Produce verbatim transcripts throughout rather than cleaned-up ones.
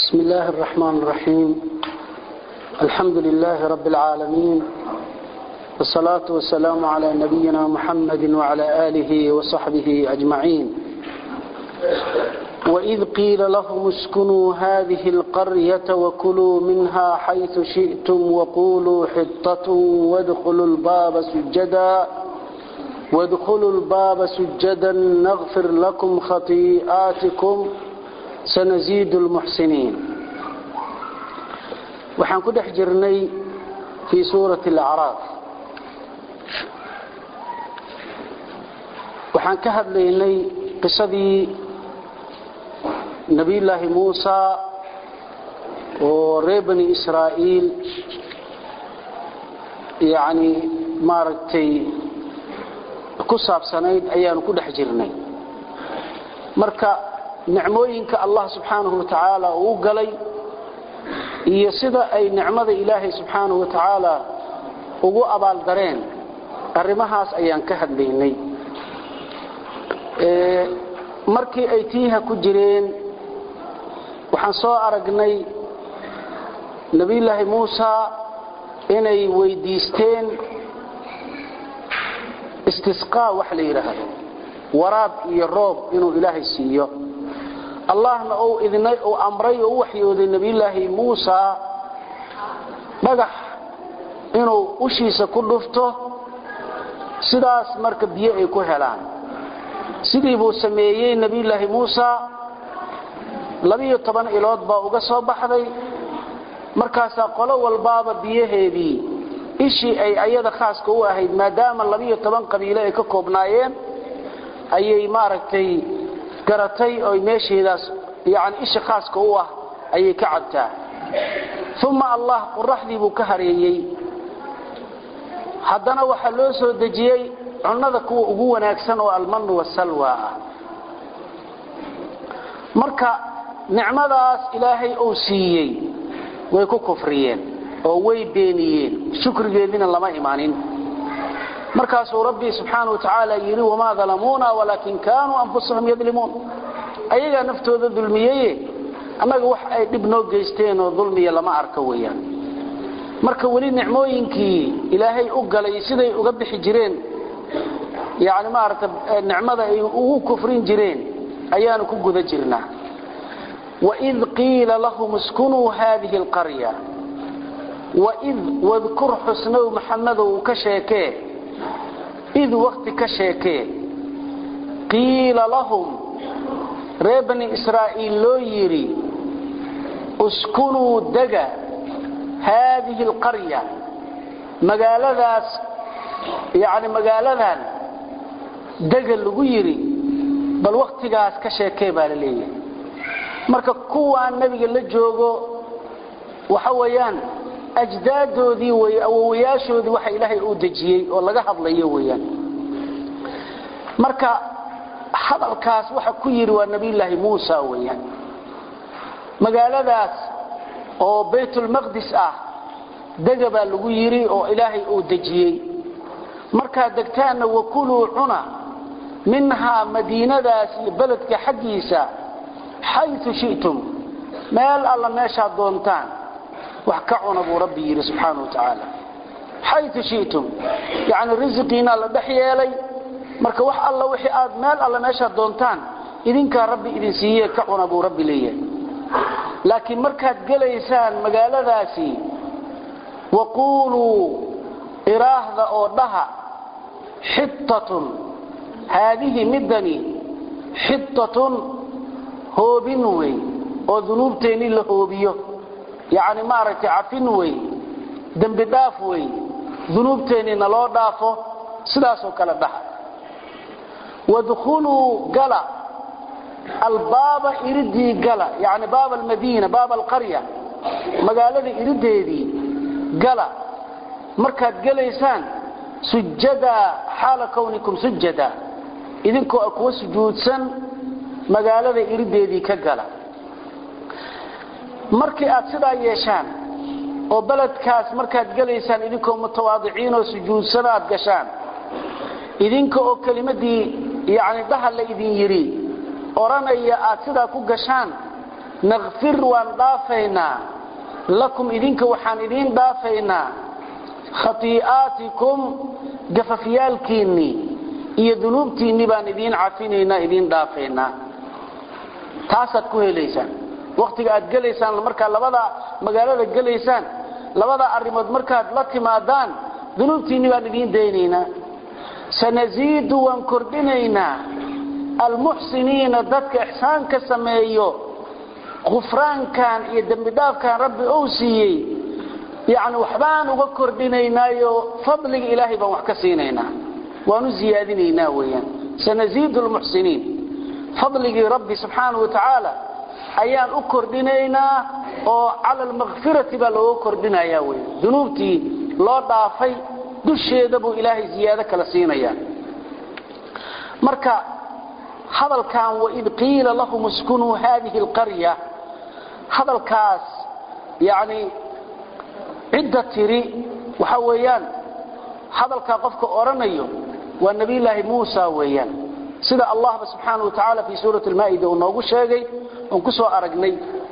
بسم الله الرحمن الرحيم. الحمد لله رب العالمين، والصلاة والسلام على نبينا محمد وعلى آله وصحبه أجمعين. وإذ قيل لهم اسكنوا هذه القرية وكلوا منها حيث شئتم وقولوا حطة وادخلوا الباب سجدا وادخلوا الباب سجدا نغفر لكم خطيئاتكم سنزيد المحسنين. waxaan ku dhex jirnay fi suurati al-a'raf. waxaan ka hadlaynay qisadii nabi ilaahi Muusa oo reer bani Israa'iil yaani maaragtay ku saabsanayd ayaan ku dhex jirnay. marka nicmooyinka Allah subhanahu wa ta'ala uu galay iyo sida ay nicmada Ilaahay subhanahu wa ta'ala ugu abaal dareen arimahaas ayaan ka hadlaynay. ee markii ay tiiha ku jireen waxaan soo aragnay nabi ilaahi Muusa inay weydiisteen istisqaa wax la yiraahdo waraab iyo roob inuu Ilaahay siiyo. allahna oo idinay oo amray oo waxyooday nabi ilaahi Muusa dhagax inuu ushiisa ku dhufto sidaas marka biyo ay ku helaan. sidii buu sameeyay nabi ilaahi Muusa laba iyo toban ilood baa uga soo baxday. markaas qolo walbaaba biyaheedii ishii ay ayada khaaska u ahayd maadaama laba iyo toban qabiilo ay ka koobnaayeen ayay maaragtay garatay oo meesheedaas yaani isha khaaska u ah ayay ka cabtaa. thumma allah quraxdii buu ka hareeyay. haddana waxa loo soo dejiyay cunada kuwa ugu wanaagsan oo alman wa salwa ah. marka nicmadaas ilaahay uu siiyay way ku kufriyeen oo way beeniyeen, shukrigeedina lama imaanin. markaas uu rabbi subhanahu wa ta'ala yiri wama zalamuna walakin kanu anfusuhum yadlimun. ayaga naftooda dulmiyay anaga wax ay dib noo geysteen oo dulmiya lama arka weeyaan. marka wali nicmooyinkii ilaahay u galay siday uga bixi jireen yaani ma aragta nicmada ay ugu kufrin jireen ayaan ku guda jirnaa. wa id qila lahum uskunu hadhihi alqarya wa id wadhkur husna muhammad wa kasheekee إذ وقت كشيكي قيل لهم ربني إسرائيل لو يري اسكنوا دقا هذه القرية مقالة ذاس يعني مقالة ذان دقا اللي يري بل وقت قاس كشيكي بالليل مركا كوة النبي اللي جوغو وحويان أجدادودي وياشودي waxa Ilaahay uu dajiyay oo laga hadlayo weeyaan. marka hadalkaas waxa ku yiri waa nabi ilaahi Muusa weeyaan. magaaladaas oo Baytul Maqdis ah dagaba lagu yiri oo Ilaahay uu dajiyay. marka degtaana wakulu cuna minha madiinadaas iyo baladka xaqiisa haythu shi'tum meel alla meesha doontaan وحكعنا ابو ربي سبحانه وتعالى حيث شئتم يعني رزقنا لا دحيلي marka wax alla wixii aad meel alla meesha doontaan idinka rabbi idin siiyay kacuna ابو ربي leeyahay. laakiin markaad galeysaan magaaladaasi waqulu iraahda oo dhaha hittatun hadhihi midani hittatun hoobin way oo dunuubteeni la hoobiyo يعني ما رأيت عفين وي دنب داف وي ذنوبتيني نلو دافو سلاسو كلا دحا ودخلوا قلا الباب إردي قلا يعني باب المدينة باب القرية مقالة إردي دي قلا مركات قليسان سجدا حال كونكم سجدا إذنكو أكو سجود سن مقالة إردي دي كقلا markii aad sidaa yeeshaan oo baladkaas markaad galeysaan idinkoo mutawaadiciin oo sujuudsan aad gashaan idinka oo kalimadii yaani dhaha la idin yiri oranaya aad sidaa ku gashaan نغفر وان دافينا لكم إذنك وحان إذن دافينا خطيئاتكم جففيالكيني إيا ذنوبتيني بان إذن عفينينا إذن دافينا تاسد كوهي ليسان وقتك أتقليسان المركة لبدا مقالة أتقليسان لبدا أرمد مركة لاتمادان ذنوبتيني بان إذن دينينا سنزيد وانكردينينا المحسنين ذاتك إحسان كسميهيو غفران كان يدن بداف كان ربي أوسيي يعني وحبان وكردينينا فضل إلهي بمحكسينينا ونزيادينينا ويا سنزيد المحسنين فضل ربي سبحانه وتعالى أيان أكردينينا وعلى المغفرة بلو أكردينا ياوي ذنوبتي لا ضعفي دشي دبو إلهي زيادة كالسينيا مركا هذا كان وإذ قيل لهم اسكنوا هذه القرية هذا الكاس يعني عدة تري وحويان هذا الكاقفك أورانيو والنبي الله موسى ويان سيدة الله سبحانه وتعالى في سورة المائدة ونوغو شاقي ونكسوا أرقني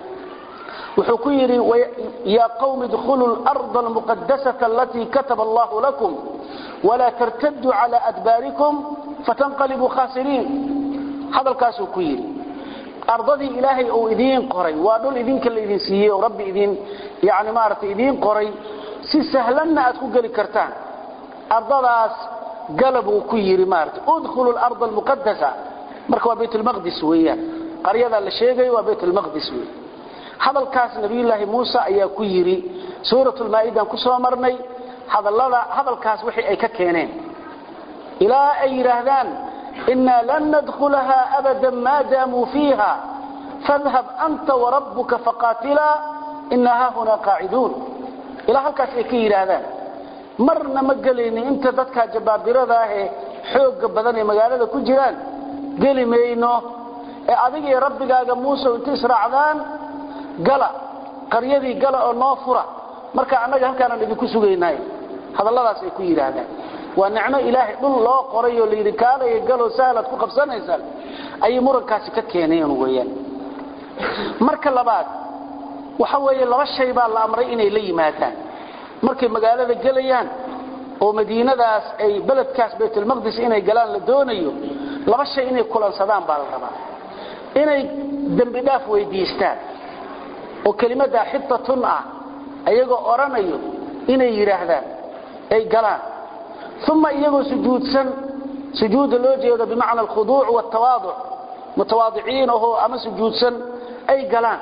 وحكيري يا قوم ادخلوا الأرض المقدسة التي كتب الله لكم ولا ترتدوا على أدباركم فتنقلبوا خاسرين هذا الكاس كويري أرضي إلهي أو إذين قري وأدول إذين كاللي إذين سيئي وربي إذين يعني مارت إذين قري سي سهلنا أتكو قلي كرتان أرضاس قلبوا كويري مارت ادخلوا الأرض المقدسة مركوا بيت المقدس ويا قرية اللي وبيت المقدس ويا هذا الكاس نبي الله موسى أيا كويري سورة المائدة كسوة مرني هذا هذا الكاس وحي أي ككينين إلى أي رهدان إنا لن ندخلها أبدا ما داموا فيها فاذهب أنت وربك فقاتلا إنها هنا قاعدون إلى هالكاس إكير هذا مرنا مقليني انت dadka jabaabirada ah xoog badan ee magaalada ku jiraan galimayno ee adiga iyo rabbigaaga Muuse inta israacdaan gala qaryadii gala oo noo fura marka anaga halkaan idinku sugeynay hadalladaas ay ku yiraahdaan waa nicmo ilaahay dhul loo qorayo leeyri kaalay galo saalad ku qabsanaysan ay murankaasi ka keeneen weeyaan marka labaad waxa weeye laba shay baa la amray inay la yimaadaan markay magaalada galayaan oo madiinadaas ay beledkaas Baytul Maqdis inay galaan la doonayo laba shay inay kulansadaan baa la rabaa inay dambi dhaaf weydiistaan oo kelimada xittatun ah ayagoo oranayo inay yiraahdaan ay galaan thumma iyagoo sujuudsan sujuud loo jeedo bimaana al-khudu' wa at-tawaadu' mutawaadi'in oo ama sujuudsan ay galaan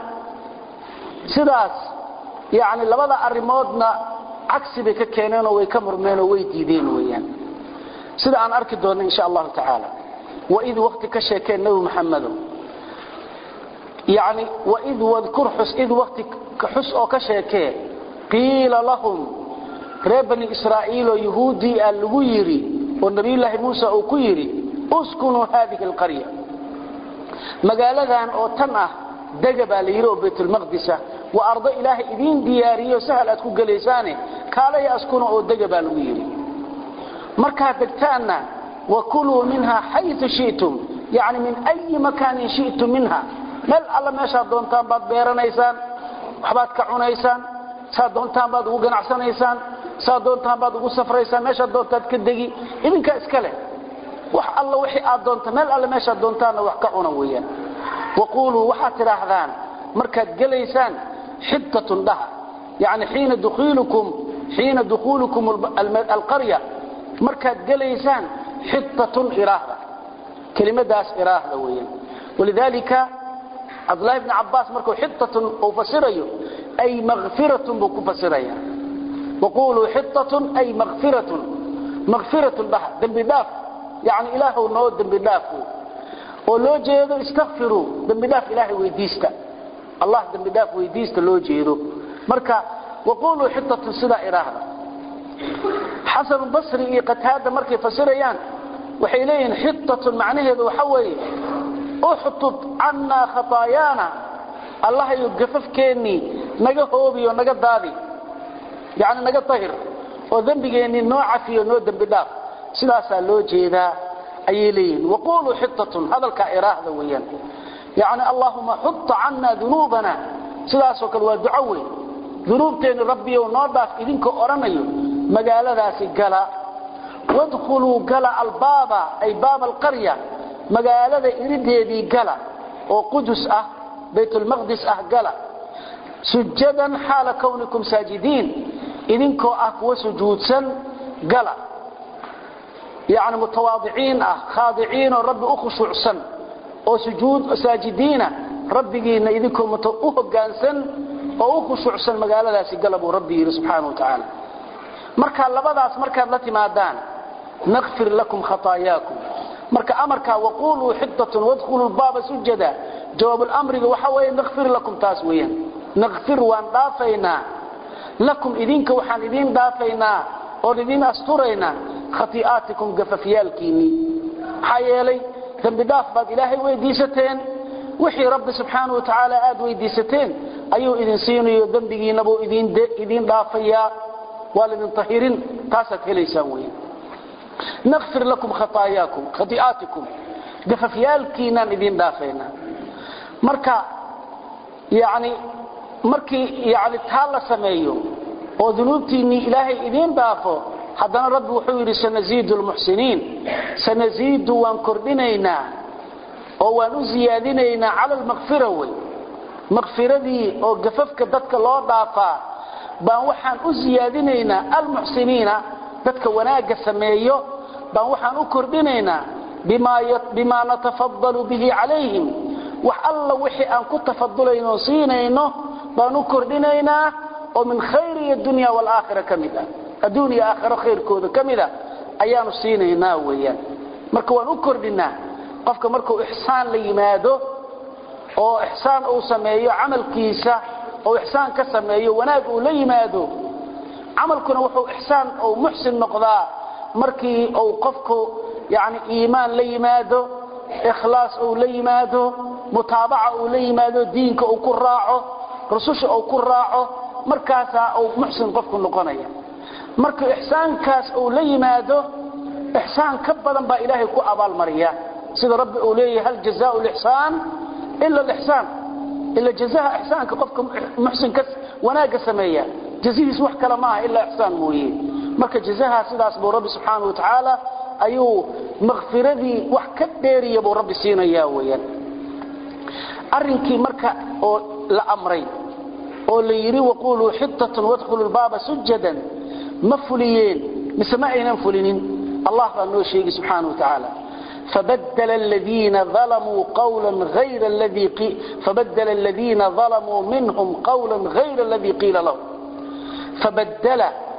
sidaas yaani labada arimoodna عكس بك كينين ويكمرمين ويديدين ويان سيدا عن أركي دون إن شاء الله تعالى وإذ وقت كشيكين نبي محمد يعني وإذ واذكر حس إذ وقت كحس أو كشيكين قيل لهم ربني إسرائيل ويهودي الويري والنبي الله موسى أكويري اسكنوا هذه القرية مقالدان أو تنأه دقبا ليرو بيت المقدسة وأرض إله إذين ديارية سهل أتكو قليساني كالا يأسكنوا أو دقبا لويري مركا دكتانا وكلوا منها حيث شئتم يعني من أي مكان شئتم منها مال الله ما شاء دونتان بعد بيرانيسان وحبات كعونيسان سا دونتان بعد وقنعسانيسان سا دونتان بعد وصفريسان ما شاء دونتان كدقي إذن كأسكاله وح الله وحي آد دونتان مال الله ما شاء دونتان وحكعونا ويا وقولوا وحاتر أحذان مركا قليسان حتة لها يعني حين دخولكم حين دخولكم القرية مركا قليسان حتة إراهة كلمة داس إراهة ويا ولذلك عبد الله بن عباس مركو حتة أو فسريه أي مغفرة بكو فسريه وقولوا حتة أي مغفرة مغفرة لها ذنب داف يعني إله ونود ذنب دافه ولو جيدو استغفروا ذنب داف إلهي ويديستا الله ذنب داف ويديستا لو جيدو مركا وقولوا حتة صدا إراهة حسن البصري قتادة مركي فسريان وحيلين حتة معناه ذو حوي احطب عنا خطايانا الله يقفف كيني نقا هوبي ونقا دادي يعني نقا طهر وذنبيني نوع فيه ونوع ذنب داف سلاسة لو جيدا أيلين وقولوا حتة هذا الكائراه ذويا يعني اللهم حط عنا ذنوبنا سداسو كل waa duco weey ذنوبتين ربي ونوداف idinka oranayo magaaladaasi gala wadkhulu gala albaba ay bab alqarya magaalada irideedii gala oo qudus ah baytul maqdis ah gala sujadan hala kawnikum sajidin idinko ah kuwa sujuudsan gala يعني متواضعين اه خاضعين ورب اخشوعسن او سجود ساجدين ربينا idinko mutawahgansan oo khushuucsan magaaladaasi galabo rabbi subhanahu wa ta'ala marka labadaas marka la timaadaan naghfir lakum khataayakum marka amarka waqulu hiddatun wadkhulu albaba sujada jawab al-amri waxa way naghfir lakum taas weeyaan naghfir wa daafayna lakum idinka waxaan idin daafayna oo idin asturayna khati'atikum gafafiyalkiini hayelay dambi daaf baad ilaahay weydiisateen wixii rabbi subhanahu wa ta'ala aad weydiisateen ayuu idin siinayo dambigiina buu idin idin dhaafaya walidin tahirin taasad helaysan weey naghfir lakum khataayakum khati'atikum gafafiyalkiina idin dhaafayna marka yaani markii yaani taala sameeyo oo dunuubtiini ilaahay idin dhaafo haddana rabbi wuxuu yiri sanaziidul muhsiniin sanaziidu waan kordhinaynaa oo waan u ziyaadinaynaa cala almaghfira way maghfiradii oo gafafka dadka loo dhaafaa baan waxaan u ziyaadinaynaa almuhsiniina dadka wanaaga sameeyo baan waxaan u kordhinaynaa bima bima natafaddalu bihi calayhim wax alla wixii aan ku tafadulayno siinayno baan u kordhinaynaa oo min khayri ad-dunya wal aakhirah kamida adduunyo aakhiro khayrkooda kamida ayaanu siinaynaa weeyaan marka waan u kordhinaa qofka markuu ihsaan la yimaado oo ihsaan uu sameeyo amalkiisa oo ihsaan ka sameeyo wanaag uu la yimaado amalkuna wuxuu ihsaan oo muhsin noqdaa markii uu qofku yaani iimaan la yimaado ikhlaas uu la yimaado mutaabaca uu la yimaado diinka uu ku raaco rususha uu ku raaco markaas uu muhsin qofku noqonaya marka ihsaankaas uu la yimaado ihsaan ka badan ba ilaahay ku abaal mariya sida rabbi uu leeyahay hal jazaa'u al-ihsan illa al-ihsan illa jazaa ihsaanka qofka muhsinka wanaaga sameeya jaziis wax kala ma illa ihsan mooyee marka jazaaha sidaas buu rabbi subhanahu wa ta'ala ayuu maghfiradii wax ka dheeriyo buu rabbi siinaya weeyaan arinkii marka oo la amray oo la yiri waqulu hiddatun wadkhulu al-baba sujadan mafuliyeen misma'ina fulinin allah baa noo sheegay subhanahu wa ta'ala فبدل الذين ظلموا قولا غير الذي قيل فبدل الذين ظلموا منهم قولا غير الذي قيل لهم فبدل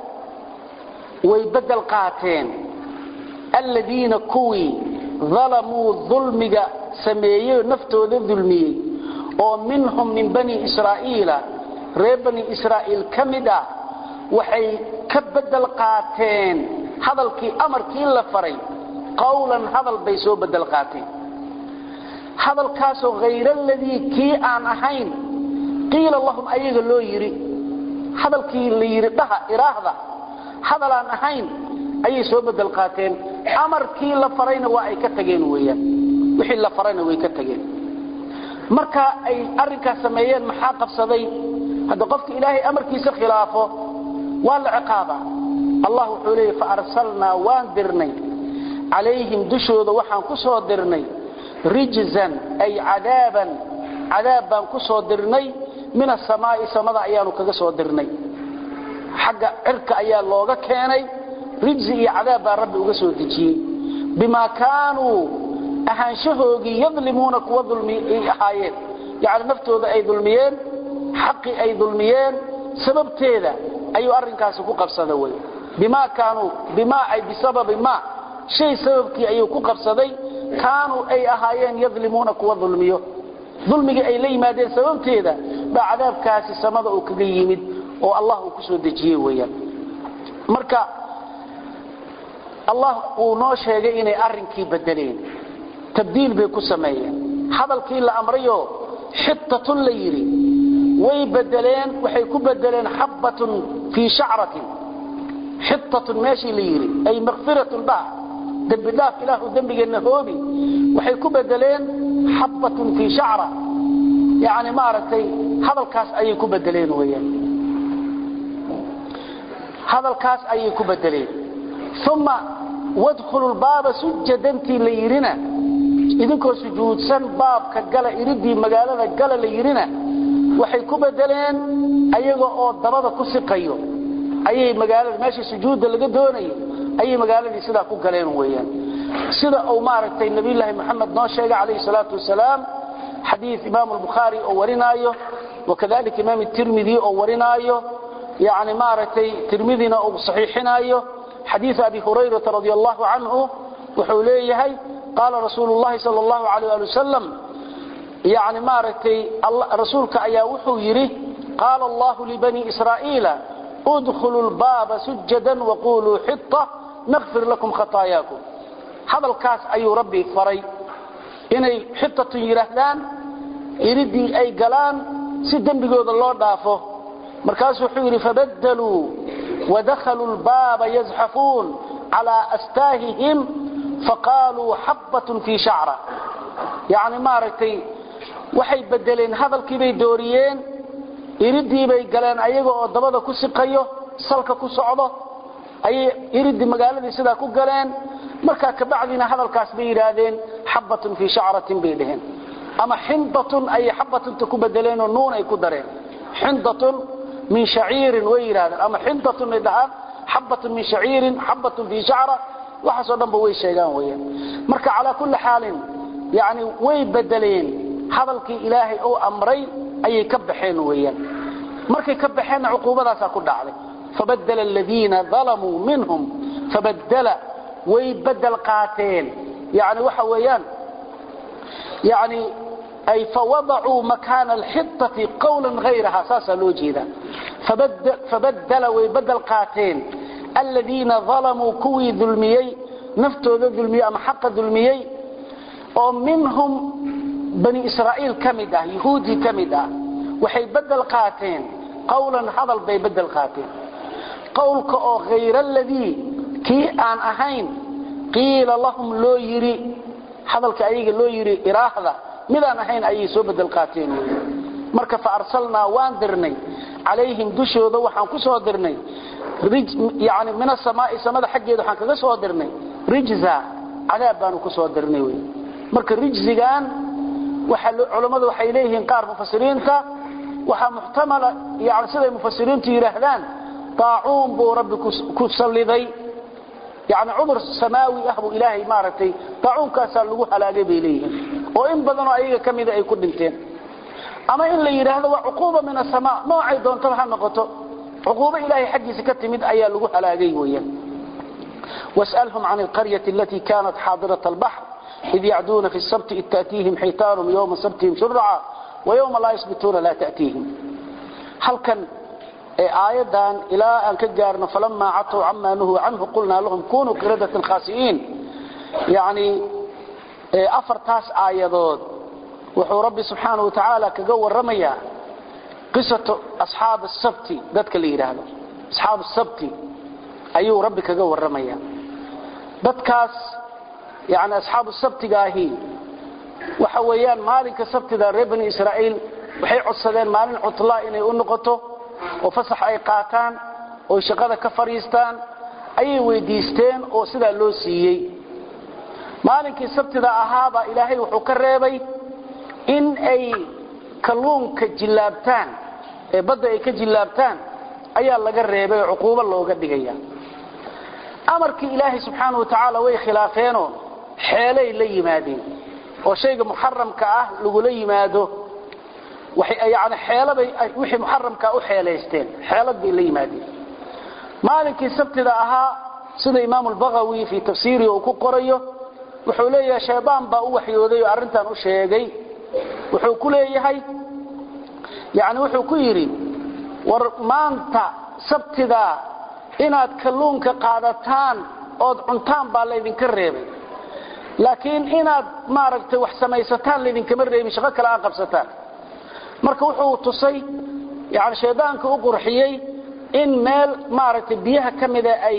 ويبدل قاتين الذين كوي ظلموا ظلمك سميوا نفتوا الظلمي ومنهم من بني إسرائيل ريب بني إسرائيل كمدا وحي كبدل قاتين هذا الكي أمر كي لفري قولا هذا البيسو بدل قاتين هذا الكاسو غير الذي كي آن أحين قيل اللهم أيها اللو يري هذا الكي اللي يري بها إراهضة هذا الآن أحين أي سو بدل قاتين أمر كي لفرين وأي كتغين ويا وحي لفرين وأي كتغين مركا أي أرنكا سميين محاقف صدي هذا قفك إلهي أمر كي سخلافه والعقابة الله حوليه فأرسلنا وان درني عليهم دشود وحان كسو درني رجزا أي عذابا عذابا كسو درني من السماء سماء أيانو كسو درني حق عرك أيان لوغا كيني رجزي عذابا ربي وكسو دجي بما كانوا أهانشهوغي يظلمون كوا ظلمي حايين يعني نفتوذ أي ظلميين حقي أي ظلميين سبب تيدا أي أرنكاس كوكب صدوي بما كانوا بما أي بسبب ما شيء سببكي أي كوكب صدي كانوا أي أهايين يظلمون كوا ظلميو ظلمي أي لي مادين سبب تيدا بعذاب كاسي سمد أو كقيمد أو الله كسو دجيه ويا مركا الله ونوش هيجي إني أرنكي بدلين تبديل بيكو سمية هذا الكي لأمريو حتة ليري ويبدلين وحيكو بدلين حبة في شعرة حتة ماشي ليري أي مغفرة بها دنب داف إله دنب النهوبي وحيكو بدلين حبة في شعرة يعني ما رتي هذا الكاس أي كبدلين ويا هذا الكاس أي كبدلين ثم وادخلوا الباب سجدا ليرنا إذنكو سجود سن باب كقال إردي مقالة قال ليرنا وحي كبدلين أيغو أو الضبابة كسقيو أي مقالة ماشي سجود اللي قدوني أي مقالة سيدا كقالين ويا سيدا أو ماركتين النبي الله محمد ناشيق عليه الصلاة والسلام حديث إمام البخاري أو ورنايه وكذلك إمام الترمذي أو ورنايه يعني ماركتي ترمذينا أو صحيحنايه حديث أبي هريرة رضي الله عنه وحوليه قال رسول الله صلى الله عليه وسلم يعني ماركتي رسولك أيا وحو يري قال الله لبني إسرائيل ادخلوا الباب سجدا وقولوا حطة نغفر لكم خطاياكم هذا الكاس أي ربي فري إني حطة يرهدان يردي أي قلان سدن بقود الله دافه مركز حوري فبدلوا ودخلوا الباب يزحفون على أستاههم فقالوا حبة في شعرة يعني مارتي وحي بدلين هذا الكبي دوريين يردي بي قلان أيقو الضبادة كسقيه سلك كسعده أي يردي مقالة سيدا كو قلان مركا كبعدنا هذا الكاس بيرادين حبة في شعرة بيدهن أما حنطة أي حبة تكو بدلين ونون أي كدرين حنطة من شعير ويرادين أما حنطة ندهان حبة من شعير حبة في شعرة وحسو دنبا وي شيغان ويا marka ala kulli xaalin yaani way bedeleen hadalkii ilaahay oo amray ayay ka baxeen weeyaan markay ka baxeen uquubadaas ku dhacday fabadala alladina zalamu minhum fabadala way badal qaateen yaani waxa weeyaan yaani ay fawada'u makan alhittati qawlan ghayraha sasa loo jeeda fabadala fabadala way badal qaateen الذين ظلموا كوي ظلميي نفتو ظلمي أم حق ظلميي ومنهم بني إسرائيل كمدة يهودي كمدة وحي بدل قاتين قولا حضل بي بدل قاتين قولك أو غير الذي كي آن أهين قيل لهم لو يري حضلك أيك لو يري إراهضة ماذا أهين أي سو بدل قاتين مركا فأرسلنا واندرني عليهم دشوا ذوحا كسوا درني يعني من السماء سماء حقيده waxaan kaga soo dirnay rijza cadaab baan ku soo dirnay way marka rijzigan waxa culimadu waxay leeyihiin qaar mufassiriinta waxa muhtamala yaani sida mufassiriintu yiraahdaan taa'un buu rabbi ku saliday yaani udur samaawi ahbu ilaahi maaratay taa'un kaas lagu halaagay bay leeyihiin oo in badan oo ayaga kamid ay ku dhinteen ama in la yiraahdo waa uquba min as-samaa noocay doonto ha noqoto عقوبة إلهي حقي سكتمد أيا لغو هلاقي ويا واسألهم عن القرية التي كانت حاضرة البحر إذ يعدون في السبت إذ تأتيهم حيتانهم يوم سبتهم شرعا ويوم لا يسبتون لا تأتيهم هل كان آيادان إلى أن كجارنا فلما عطوا عما نهوا عنه قلنا لهم كونوا قردة خاسئين يعني أفرتاس آيادود وحو ربي سبحانه وتعالى كقوى الرمية قصة أصحاب السبت ذاتك اللي يرهده أصحاب السبت أيو ربك قوى الرمية ذاتكاس يعني أصحاب السبت قاهين وحويان مالك السبت ذا ربني إسرائيل وحي عصدين مالين عطلاء إني أنقطه وفصح أي قاتان وشغل كفريستان أي ويديستين وصدا اللوسيي مالك السبت ذا أهابا إلهي وحكريبي إن أي كلونك جلابتان بدأ ay ka jilaabtaan ayaa laga reebay uquubo looga dhigaya amarkii ilaahi subhanahu wa ta'ala way khilaafeeno xeelay la yimaadeen oo shayga muharramka ah lagu la yimaado waxay yaani xeelabay wixii muharramka u xeeleysteen xeelad bay la yimaadeen maalinkii sabtida ahaa sida imaam al-Baghawi fi tafsiiri oo ku qorayo wuxuu leeyahay shaydaan baa u waxyooday arintan u sheegay wuxuu ku leeyahay يعني wuxuu ku yiri war maanta sabtida inaad kalluunka qaadataan oo cuntaan baa la idin ka reebay laakiin inaad maaragtay wax samaysataan la idin kama reebin shaqo kale aan qabsataan marka wuxuu tusay يعني shaydaanka u qurxiyay in meel maaragtay biyaha kamida ay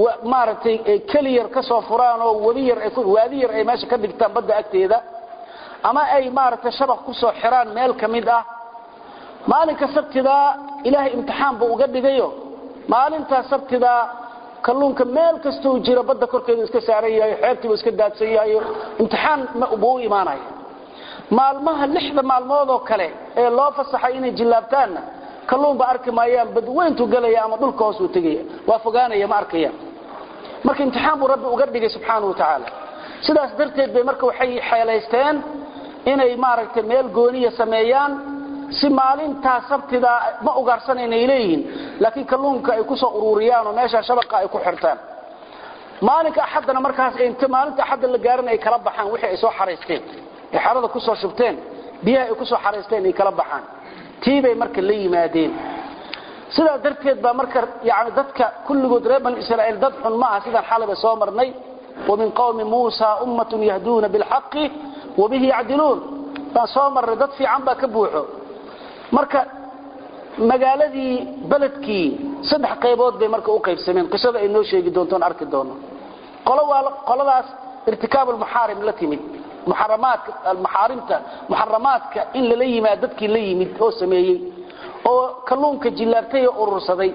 maaragtay kaliyar ka soo furaan oo wadi yar ay ku wadi yar ay meesha ka dhigtaan badda agteeda ama ay maaragtay shabaq ku soo xiraan meel kamid ah maalinka sabtida ilaahay imtixaan buu uga dhigayo maalinta sabtida kalluunka meel kasto jira badda korkeeda iska saaran yahay xeebtiiba iska daadsan yahay imtixaan ma uu iimaanay maalmaha lixda maalmood oo kale ee loo fasaxay inay jilaabtaan kalluun ba arki maayaan badweyntu galaya ama dhulka hoos u tagaya waa fogaanaya ma arkayaan marka imtixaan buu rabbi uga dhigay subxaanahu wa ta'ala sidaas darteed bay marka waxay xeelaysteen inay maaragtay meel gooniya sameeyaan si maalinta sabtida ma ugaarsanayna ilayhin laakiin kalluunka ay ku soo ururiyaan oo meesha shabaqa ay ku xirtaan maalinka axadna markaas inta maalinta axad la gaaran ay kala baxaan wixii ay soo xareysteen ee xarada ku soo shubteen biyaha ay ku soo xareysteen ay kala baxaan tiibay marka la yimaadeen sida darteed ba marka yaani dadka kulligood reeban Israa'iil dad xun ma ah sida xalaba soo marnay ومن قوم موسى أمة يهدون بالحق وبه يعدلون فصامر ردت في عنبا كبوحه marka magaaladii baladkii saddex qaybood bay marka u qaybsameen qisada ay noo sheegi doontaan arki doono qolo waa qoladaas irtikaab al-muharim la timid muharramaat al-muharimta muharramaadka in la yimaad dadkii la yimid oo sameeyay oo kalluunka jilaabtay oo urursaday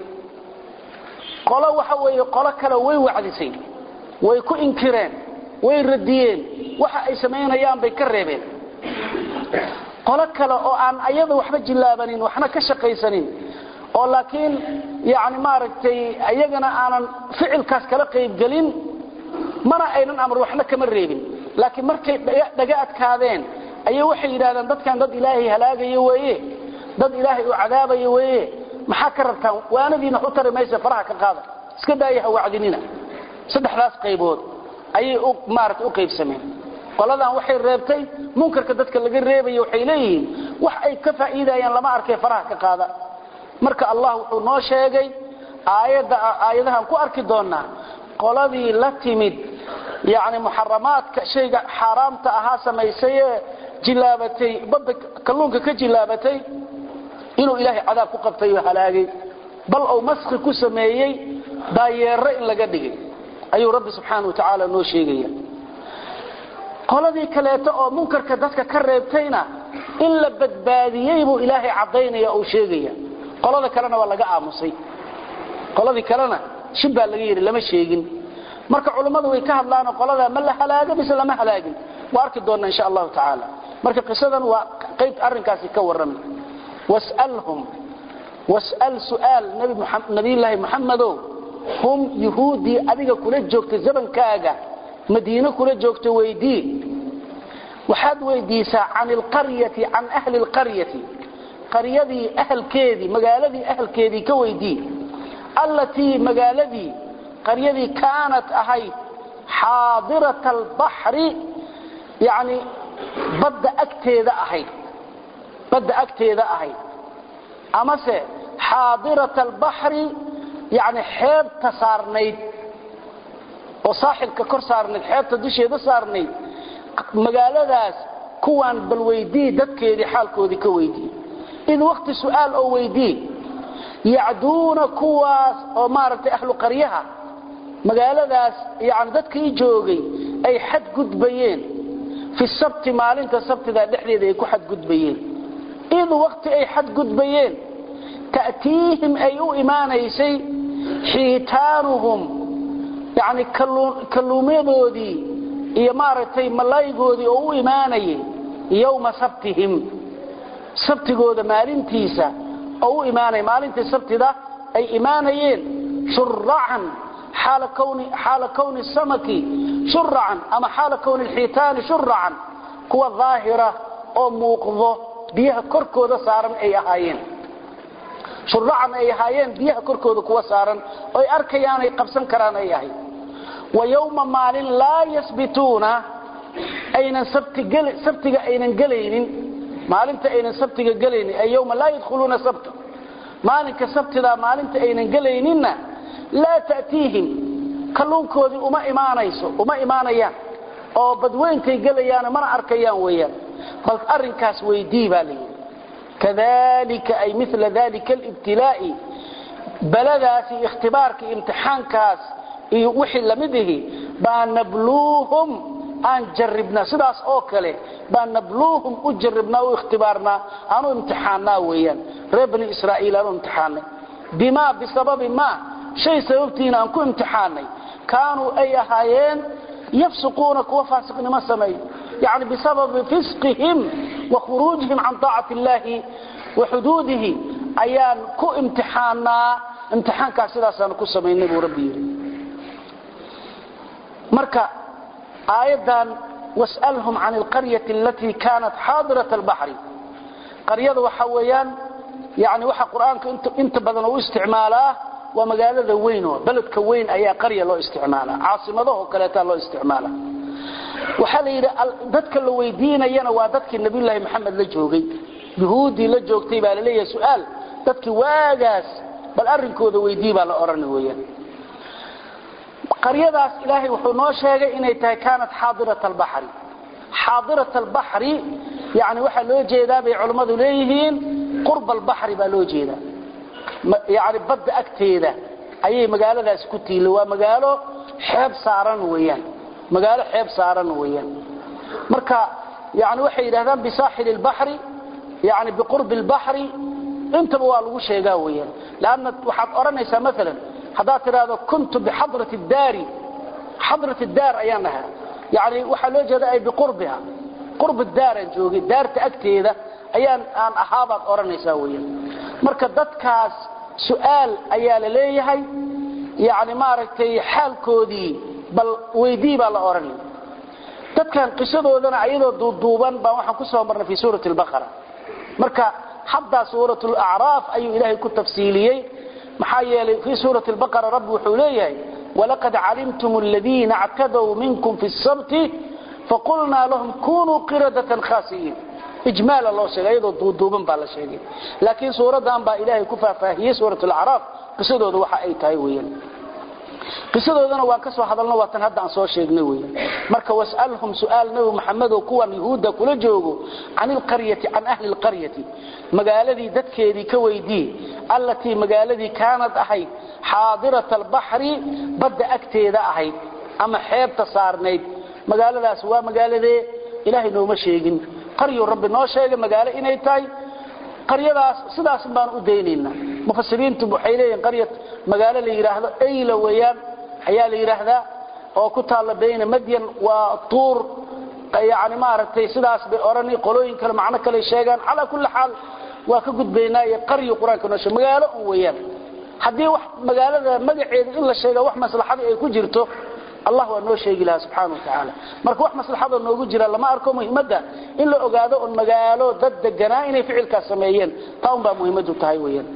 qolo waxa weeye qolo kale way wacdisay way ku inkireen way radiyeen waxa ay sameeyaan bay ka reebeen qolo kale oo aan ayada waxba jilaabanin waxna ka shaqaysanin oo laakiin yaani maaragtay ayagana aanan ficilkaas kala qayb galin mana aynan amar waxna kama reebin laakiin markay dhaga adkaadeen ayay waxay yiraahdaan dadkan dad ilaahay halaagayo weeye dad ilaahay u cadaabayo weeye maxaa ka rabtaan waanadiina u tarimaysa faraha ka qaada iska daayaha wacdinina saddexdaas qaybood ayay u maaragtay u qaybsameen qoladan waxay reebtay munkarka dadka laga reebayo waxay leeyihiin wax ay ka faa'iidayaan lama arkay faraha ka qaada marka Allah wuxuu noo sheegay aayada aayadahan ku arki doona qoladii la timid yaani muharramaadka shayga xaraamta aha sameysay jilaabatay badda kalluunka ka jilaabatay inuu ilaahay cadaab ku qabtay oo halaagay bal oo masxi ku sameeyay daayeero in laga dhigay ayuu rabbi subhanahu wa ta'ala noo sheegay qoladii kaleeto oo munkarka dadka ka reebtayna in la badbaadiyay buu ilaahay cadeynaya oo sheegaya qolada kalena waa laga aamusay qoladii kalena shibba laga yiri lama sheegin marka culimadu way ka hadlaan qolada ma la halaaga bis lama halaagin waa arki doona insha Allah ta'ala marka qisadan waa qayb arrinkaasi ka waran was'alhum was'al su'al nabi muhammad nabi allah muhammadow hum yahudi adiga kula joogta zamankaaga مدينة كل جوكت ويدي وحد ويديسا عن القرية عن أهل القرية قرية دي أهل كيدي مقالة دي أهل كيدي كويدي التي مقالة دي قرية دي كانت أهي حاضرة البحر يعني بد أكتيد أهي بد أكتيد أهي أما سي حاضرة البحر يعني حيب تصارنيد وصاحبك كور سارني xeebta dusheeda saarnay magaaladaas kuwan bal weydii dadkeedii xaalkoodii ka weydii in waqti su'aal oo weydii yaaduna kuwaas oo maartay ahlu qaryaha magaaladaas yaani dadkii joogay ay xad gudbayeen fi sabti maalinta sabtida dhexdeeda ay ku xad gudbayeen in waqti ay xad gudbayeen taatiihim ay u iimaanaysay xitaanuhum يعني كلوميدودي iyo maartay malaygoodii oo u iimaanayay يوم سبتهم sabtigooda maalintiisa oo u iimaanay maalinta sabtida ay iimaanayeen shur'an حال كون حال كون السمك شرعا اما حال كون الحيتان شرعا kuwa ظاهره oo muuqdo biyaha korkooda saaran ay ahaayeen shur'an ay ahaayeen biyaha korkooda kuwa saaran oo ay arkayaan ay qabsan karaan ay ahaayeen ويوم مال لا يثبتون اين سبت جل سبتga aynan galaynin maalinta aynan sabtiga galaynin ay yawma la yadkhuluna sabt maalinka sabtida maalinta aynan galayninna la taatihim kalluunkoodii uma iimaanayso uma iimaanayaan oo badweyntay galayaan mana arkayaan weeyaan bal arrinkaas weydii baa leeyahay kadalika ay mithla dhalika al-ibtilaa'i baladaasi ikhtibaarki imtixaankaas iyo wixii lamidihi baa nabluuhum aan jarribna sidaas oo kale baan nabluuhum u jarribna oo ikhtibaarna aanu imtixaanna weeyaan reer bani israa'iil aanu imtixaanay bima bisababi ma shay sababtiina aan ku imtixaanay kaanu ay ahaayeen yafsuquna kuwa faasiqnimo samay yani bisababi fisqihim wa khurujihim an ta'ati allahi wa hududihi ayaan ku imtixaanna imtixaanka sidaas aan ku sameeynay buu rabbi yiri marka aayadan was'alhum 'an al-qaryati allati kanat hadirat al-bahr qaryadu waxa weeyaan yani waxa quraanka inta badan uu isticmaalaa waa magaalada weyn oo baladka weyn ayaa qarya loo isticmaalaa caasimadaha kale taa loo isticmaalaa waxa la yiraahdaa dadka la weydiinayana waa dadkii nabi ilaahi maxamed la joogay yahuudi la joogtay baa la leeyahay su'aal dadkii waagaas bal arrinkooda weydii baa la oranay weeyaan qaryadaas ilaahay wuxuu noo sheegay inay tahay kaanad haadirat al-bahr haadirat al-bahr yani waxa loo jeedaa bay culimadu leeyihiin qurb al-bahr baa loo jeedaa يعني بد أكتيده أي مقالة ذا سكوتي لوا مقالة حب سارن ويان مقالة حب سارن ويان مركا يعني وحي هذا بساحل البحر يعني بقرب البحر انت بوالو شيء ويان لأن وحد أرنيسا مثلا حضات هذا كنت بحضرة الدار حضرة الدار أيامها يعني وحلوجة أي بقربها قرب الدار جوجي دار تأكتيده أيام أن أحابط أرنيسا ويان marka dadkaas su'aal ayaa la leeyahay yaani maaragtay xaalkoodii bal weydii baa la oranay dadkan qisadoodana ayadoo duuduuban baa waxaan ku soo marnay fi suurati al-baqara marka hadda suuratul a'raaf ayuu ilaahay ku tafsiiliyay maxaa yeelay fi suurati al-baqara rabbi wuxuu leeyahay walaqad alimtum alladheena a'tadaw minkum fi as-sabti faqulna lahum kunu qiradatan khasiin إجمال الله شيء أيضا دوبان بالله شيء لكن سورة دام با إلهي كفافة هي سورة الأعراف قصده ذو وحا أي تايوين قصده ذو واكس وحضرنا واتنهد عن سوى شيء نوين مركا واسألهم سؤال نبي محمد وكوان يهودا كل جوغو عن القرية عن أهل القرية مقالذي دتكي ذي كويدي التي مقالذي كانت أحي حاضرة البحر بد أكتي ذا أحي أما حيب تصارنيد مقالذا سوا مقالذي إلهي نو مشيقين قرية رب نو شيء مقالة إنay tahay qaryadaas sidaas baan u deynayna mufassiriintu waxay leeyeen qaryad magaalo la yiraahdo ayla wayaan ayaa la yiraahdaa oo ku taala bayna madyan wa tuur yaani ma aragtay sidaas bay oranay qolooyin kale macna kale sheegan ala kulli xaal waa ka gudbaynaa qaryo quraanka noo sheegay magaalo wayaan hadii wax magaalada magaceeda in la sheego wax maslaxad ay ku jirto الله waa noo sheegi laha subhanahu wa ta'ala marka wax maslaxado noogu jira lama arko muhiimada in la ogaado oo magaalo dad deganaa inay ficilka sameeyeen taan baa muhiimadu tahay weeyaan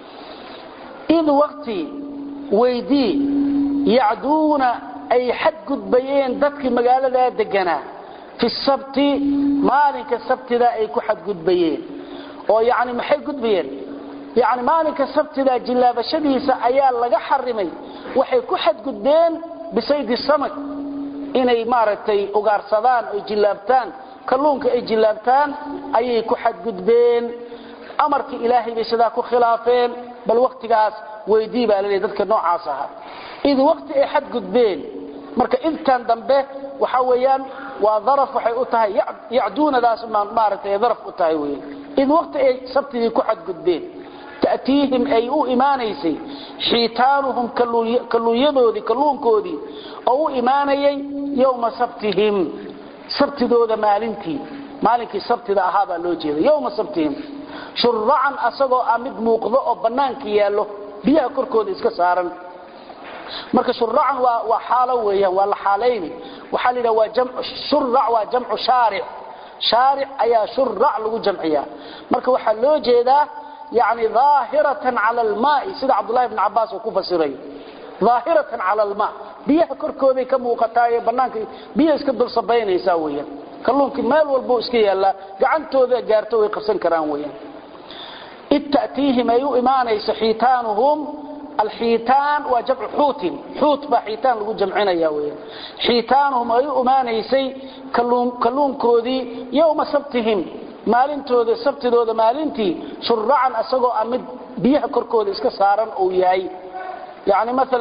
id waqti weydi yaaduna ay xad gudbayeen dadkii magaalada deganaa fi sabti maalinka sabtida ay ku xad gudbayeen oo yaani maxay gudbayeen yaani maalinka sabtida jilaabashadiisa ayaa laga xarimay waxay ku xad gudbeen بسيد السمك إني مارتي أغارصدان أو جلابتان كلونك أي جلابتان أي كحد قدبين أمرك إلهي بسداكو خلافين بل وقت قاس ويديب على ذلك النوع عاصها إذ وقت أي حد قدبين مرك إذ كان دنبه وحويان وظرف وحيقوتها يعدون ذاس مارتي ظرف أتايوين إذ وقت أي سبتي كحد قدبين تأتيهم أي أو إيمانيسي حيتانهم كلو يدودي كلون كودي أو إيماني يوم سبتهم سبت دودا مالنتي مالنتي سبت دا هذا لو جيدا يوم سبتهم شرعا أسagoo amid muuqdo oo banaanka yaalo biyaha korkooda iska saaran marka shur'an waa waa xaalo weeyaan waa la xaaleyn waxa la waa jamc shur'a waa jamcu shaari' shaari' ayaa shur'a lagu jamciyaa marka waxa loo jeedaa يعني ظاهرة على الماء سيد عبد الله بن عباس وكفسري ظاهرة على الماء بيها كركودي كموقتاي بنانك بيها اسك دول صبينيسا ويا كلونك مeel walbo iska yaala gacantooda gaarto way qabsan karaan weeyaan ittatihim ayu imaanaysa xitaanhum alxitaan wa jam'u xuutin xuut ba xitaan lagu jamcinaya weeyaan xitaanhum ayu imaanaysay kalluun kalluunkoodii yawma sabtihim maalintooda sabtidooda maalintii shur'an asagoo amid biyaha korkooda iska saaran oo yahay yaani mesela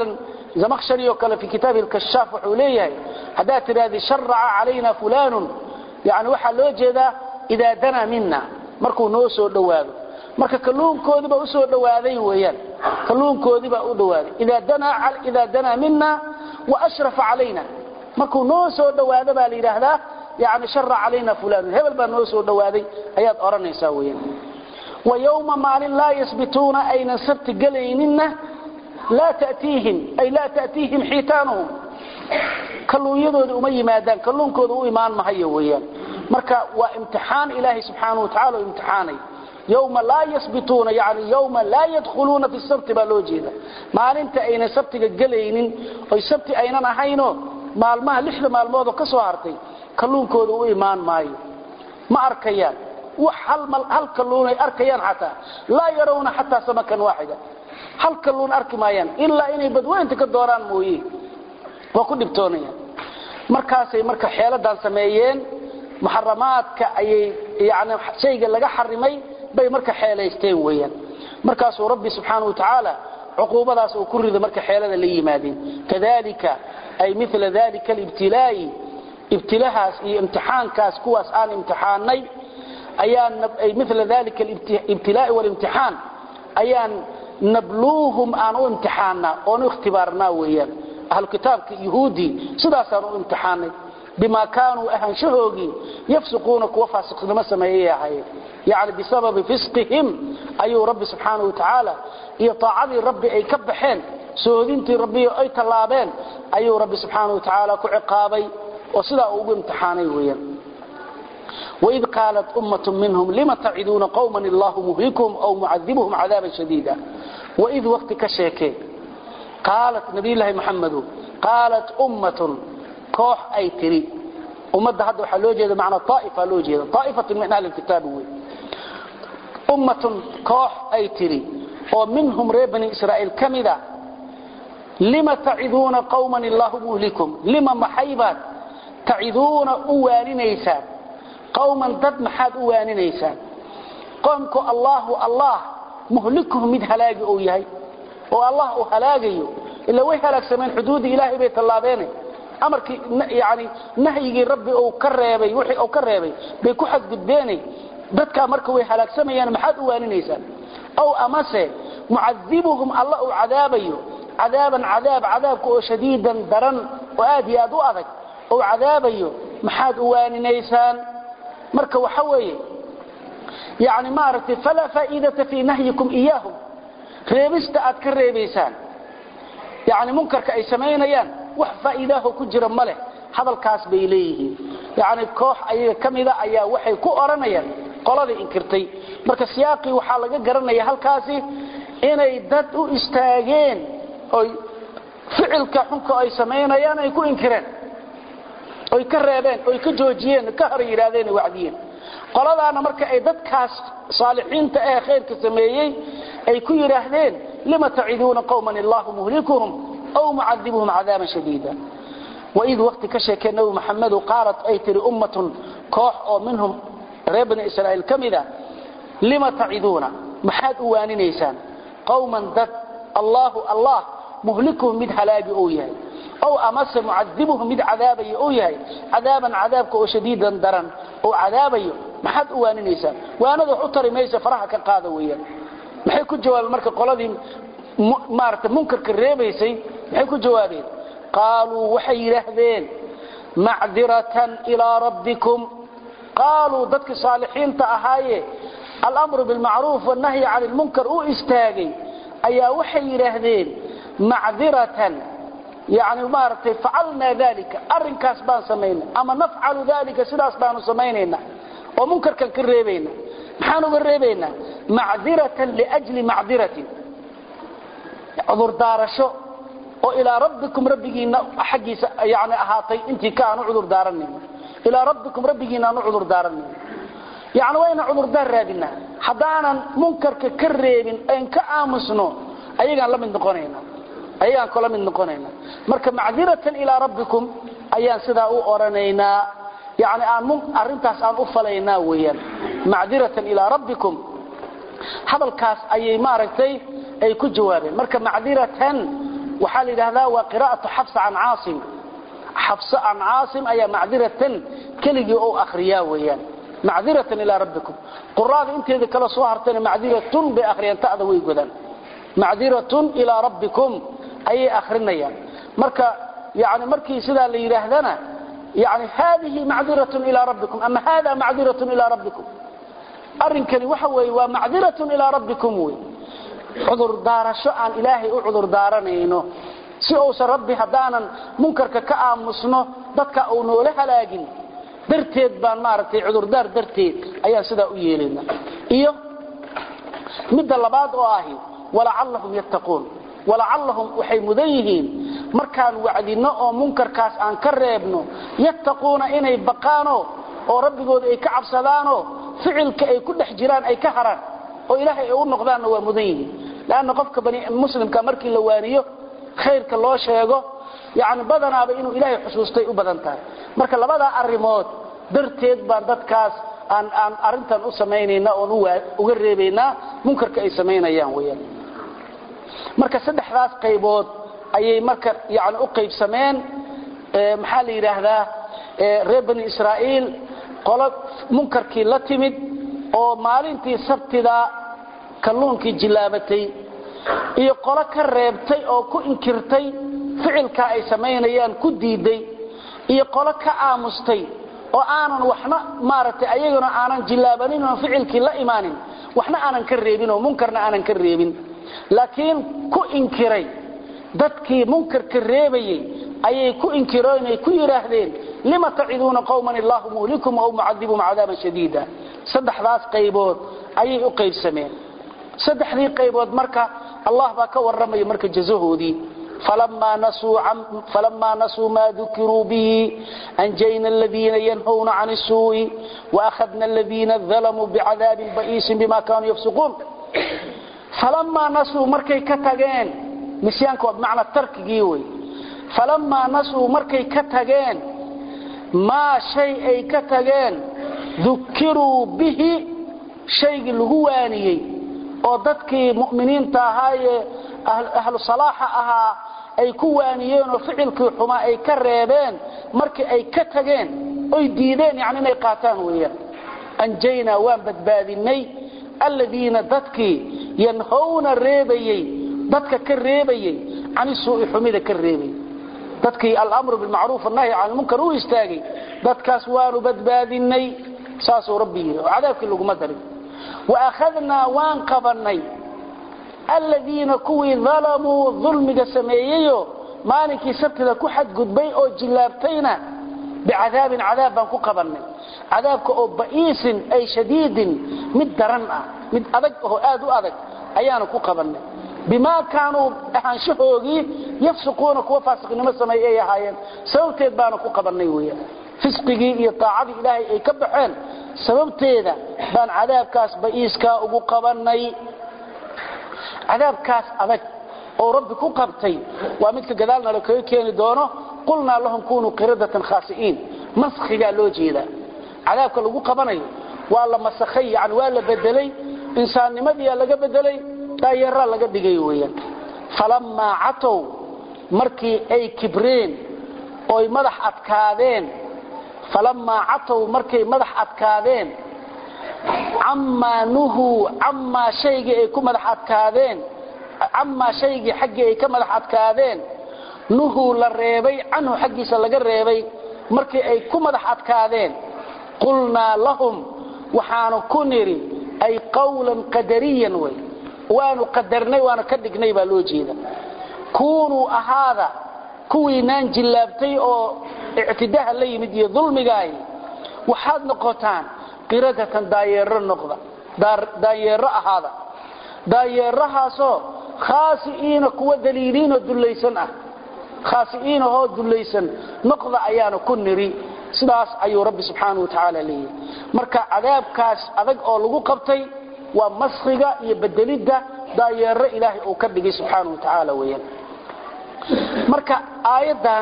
زمخشري وكلا في كتاب الكشاف وحوليه هذا ترى شرع علينا فلان يعني waxa loo jeeda ida dana minna markuu noo soo dhawaado marka kalluunkoodi ba u soo dhawaaday weeyaan kalluunkoodi ba u dhawaaday ida dana al ida dana minna wa ashrafa alayna markuu noo soo dhawaado ba la yiraahdaa يعني شرع علينا فلان hebel ba noo soo dhawaaday ayaad oranaysaa weeyaan wa yawma mal la yasbituna ayna sabt galeynina la ta'tihim ay la ta'tihim hitanuhum kalluunyadooda uma yimaadaan kalluunkooda u imaan mahayo weeyaan marka waa imtixaan ilaahi subhanahu wa ta'ala imtixaanay yawma la yasbituna yani yawma la yadkhuluna fi as-sabt balojida maalinta ayna sabtiga galaynin oo sabti aynan ahayno maalmaha lixda maalmood ka soo hartay kalluunkooda u imaan maayo ma arkayaan wax hal mal hal kalluun ay arkayaan hatta la yarawna hatta samakan waahida hal kalluun arki maayaan illa inay badweynta ka dooraan mooyee waa ku dhibtoonayaan markaasay marka xeeladan sameeyeen muharramaadka ay yaani shayga laga xarimay bay marka xeelaysteen weeyaan markaas uu rabbi subhanahu wa ta'ala uquubadaas uu ku rido marka xeelada la yimaadeen kadalika ay mithla dhalika al-ibtilaa'i ibtilahaas iyo imtixaankaas kuwaas aan imtixaanay ayaan ay mithla dhalika al-ibtilaa'i wal-imtixaan ayaan nabluuhum aan u imtixaana oo ikhtibaarna weeyaan أهل الكتاب يهودي سداسا امتحاني بما كانوا أهل شهوغي يفسقون كوفاسق لما سمعيه يعني بسبب فسقهم أي رب سبحانه وتعالى يطاعذي ربي أي كبحين سودينتي ربي أي طلابين أي رب سبحانه وتعالى كعقابي وصدقوا بامتحاني ويا وإذ قالت أمة منهم لما تعدون قوما الله مهلكهم أو معذبهم عذابا شديدا وإذ وقت كشيكي قالت نبي الله محمد قالت أمة كوح أي تري أمة هذا حلوجة معنى طائفة لوجة طائفة من أهل الكتاب أمة كوح أي تري ومنهم ريبني إسرائيل كمذا لما تعذون قوما الله مهلكم لما محيبات تعذون أواني نيسان قوما ضد محاد أواني نيسان قومك الله الله مهلكهم مد هلاقي أويهي والله هلاقيه إلا ويه هلاك سمين حدود إلهي بيت الله بينه أمرك يعني نهي ربي أو كريبي وحي أو كريبي بيكو حد قدبيني ذاتك أمرك ويه هلاك سمين يعني محاد أواني نيسان أو أمسه معذبهم الله عذابيه عذابا عذاب عذابك شديدا درن وآدي أدو أذك أو عذابيه محاد أواني نيسان مرك وحوي يعني ما رأيت فلا فائدة في نهيكم إياهم reebista aad ka reebaysaan yaani munkarka ay sameeyaan wax faa'iido ku jira male hadalkaas bay leeyihiin yaani koox ayaga kamida ayaa waxay ku oranayaan qolada inkirtay marka siyaaqi waxa laga garanayaa halkaasi inay dad u istaageen oo ficilka xunka ay sameeyaan ay ku inkireen oo ka reebeen oo ka joojiyeen ka har yiraahdeen wacdiyeen qoladaana marka ay dadkaas saalixiinta ee khayrka sameeyay ay ku yiraahdeen lima ta'iduna qawman illahu muhlikuhum aw mu'adhibuhum 'adaban shadida wa id waqti ka sheekayna Muhammad qaarat ay tiri ummatun koox oo minhum reebna Israa'iil kamida lima ta'iduna maxad uwaaninaysaan qawman dad allah allah muhlikuhum mid halaagi oo yahay aw amas mu'adhibuhum mid 'adabay oo yahay 'adaban 'adabka oo shadiidan daran oo 'adabayo maxad uwaaninaysaan waanada u tarimaysa faraha ka qaada weeyaan maxay ku jawaab marka qoladii maarta munkarka reebaysay maxay ku jawaabeen qaalu waxay yiraahdeen ma'diratan ila rabbikum qaalu dadka saalixiinta ahaaye al-amru bil ma'ruf wan nahy 'anil munkar oo istaagay ayaa waxay yiraahdeen ma'diratan يعني مارتي فعلنا ذلك أرنكاس بان سمينا أما نفعل ذلك سلاس بان سمينينا ومنكر كان كريبينا محانو كريبينا معذرة لأجل معذرة عذر دارشو وإلى ربكم ربكينا حقي يعني أهاتي انتي كانوا عذر دارنين إلى ربكم ربكينا عذر دارنين يعني وين عذر دار رابنا حدانا منكر كريبين أين كآمسنو أيها لمن نقونينا ayaan kala mid noqonayna marka macdiratan ila rabbikum ayaan sida u oranayna yaani aan arintaas aan u falayna weeyaan macdiratan ila rabbikum hadalkaas ayay maaragtay ay ku jawaabeen marka macdiratan وحال هذا وقراءة حفص عن عاصم حفص عن عاصم أي معذرة كلي أو أخريا ويان معذرة إلى ربكم قرآن أنت إذا كلا صهرتنا معذرة بأخريا تأذوي جدا معذرة إلى ربكم أي أخرنا يعني مركا يعني مركي سيدا اللي يرهدنا يعني هذه معذرة إلى ربكم أما هذا معذرة إلى ربكم أرنكني وحوي ومعذرة إلى ربكم وي عذر دار شأن إلهي أعذر دارنينه سيئوس ربي هدانا منكرك كآمسنه ضدك أونو لها لاجن درتيد بان مارتي عذر دار درتيد أيها سيدا أيالينا إيه مد اللباد وآهي ولعلهم يتقون ولعلهم وحي مذيهين مركان وعدنا أو منكر كاس عن كريبنو يتقون إني بقانو أو ربي قود أي كعب سدانو فعل كأي كل حجران أي كهران وإلهي يقول نقضان هو مذيهين لأن قفك بني مسلم كمركي اللوانيه خير كالله شيئا يعني بدنا بإنه إلهي حسوستي وبدنتها مركا لبدا الرموت درتيد باندات كاس أن أن أرنتن أسمينينا وغريبينا منكر كأي سمينا أيام ويان marka saddexdaas qaybood ayay marka yaani u qaybsameen ee maxaa la yiraahdaa ee reer bani Israa'iil qolad munkarkii la timid oo maalintii sabtida kalluunkii jilaabatay iyo qolo ka reebtay oo ku inkirtay ficilka ay sameeyeen ku diiday iyo qolo ka aamustay oo aanan waxna maartay ayaguna aanan jilaabanin oo ficilkii la imaanin waxna aanan ka reebin oo munkarna aanan ka reebin laakiin ku inkiray dadkii munkarka reebayay ayay ku inkireen ay ku yiraahdeen lima taciduna qawman illahu muhlikum aw mu'adhibuhum 'adaban shadida saddexdaas qaybood ayay u qaybsameen saddexdii qaybood marka Allah baa ka waramay marka jazahoodii فلما نسوا عم فلما نسوا ما ذكروا به أنجينا الذين ينهون عن السوء وأخذنا الذين ظلموا بعذاب بئيس بما كانوا يفسقون فلما نسوا مركي كتاغين نسيانكو بمعنى الترك جيوي فلما نسوا مركي كتاغين ما شيء أي كتاغين ذكروا به شيء الهواني وضدك مؤمنين تاهاي أهل, أهل صلاح أها أي كوانيين وفعلك حما أي كريبين مركي أي كتاغين أي ديدين يعني نيقاتان ويا أنجينا وان بدباديني الذين ضدكي ينهون الريبيي ضدك كالريبيي عن السوء حميدة كالريبي ضدكي الأمر بالمعروف والنهي عن المنكر ويستاقي ضدك أسوان بدباديني ساسو ربي وعذابك اللي قمدري وأخذنا وانقبني الذين كوي ظلموا ظلم سمييو مالكي سبتنا كحد قدبي أو جلابتينا بعذاب عذاب بانكو قبرنا عذابك أو بئيس أي شديد مد درنع مد أدق أو آدو أدق أيانا كو قبرنا بما كانوا أحانشهوغي يفسقونك وفاسقين مسمى أي هايين سوتيد بانا كو قبرنا ويا فسقي إيا طاعدي إلهي أي كبحين سببتيدا بان عذاب كاس بئيسكا أبو قبرنا عذاب كاس أدق أو ربي كو قبتي ومثل قدالنا لكي كيني دونه قلنا لهم كونوا قردة خاسئين مسخي لو جيدا عذابك لو قبنايو والله مسخي عن ولا بدلي انسان نمديا لغا بدلي دايره لغا دغاي ويان فلما عتوا markii ay kibreen oo madax adkaadeen فلما عتوا markii madax adkaadeen amma nuhu amma shayga ay ku madax adkaadeen amma shayga xaqi ay ka madax adkaadeen nuhu la reebay anhu xaqiisa laga reebay markii ay ku madax adkaadeen qulna lahum waxaanu ku niri ay qawlan qadariyan way waanu qadarnay waanu ka dhignay baa loo jeeda كونوا أهذا كوي نان جلابتي أو اعتداء اللي يمدي ظلمي وحاد نقطان قردة داير النقضة داير هذا داير هاسو خاسئين كوا دليلين الدليسن خاسئين هو الدليسن نقضة أيان كنري سلاس أيو رب سبحانه وتعالى لي مركا عذاب كاس أذق أو لغو قبتي ومسخقة يبدلد داير إلهي أو كبقي سبحانه وتعالى ويان marka aayadan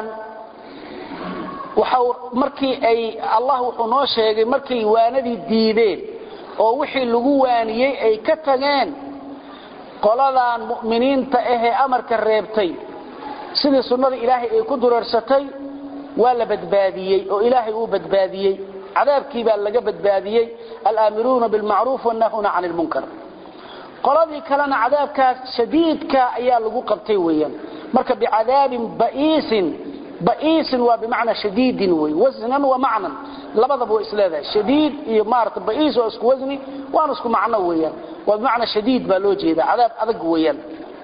waxa markii ay Allah wuxuu noo sheegay markii waanadii diideen oo wixii lagu waaniyay ay ka tageen qoladan mu'miniinta ah ee amarka reebtay sidii sunnada ilaahay ay ku dureersatay waa la badbaadiyay oo ilaahay uu badbaadiyay cadaabkii baa laga badbaadiyay al-aamiruuna bil ma'ruuf wa nahuna 'anil munkar qoladii kalena cadaabkaas shadiidka ayaa lagu qabtay weeyaan marka bi'adaabin ba'iisin ba'iisin waa bimaana shadiidin way waznan wa ma'nan labadaba way isleedahay shadiid iyo maarta ba'iis oo isku wazni waan isku macno weeyaan waa bimaana shadiid baa loo jeedaa cadaab adag weeyaan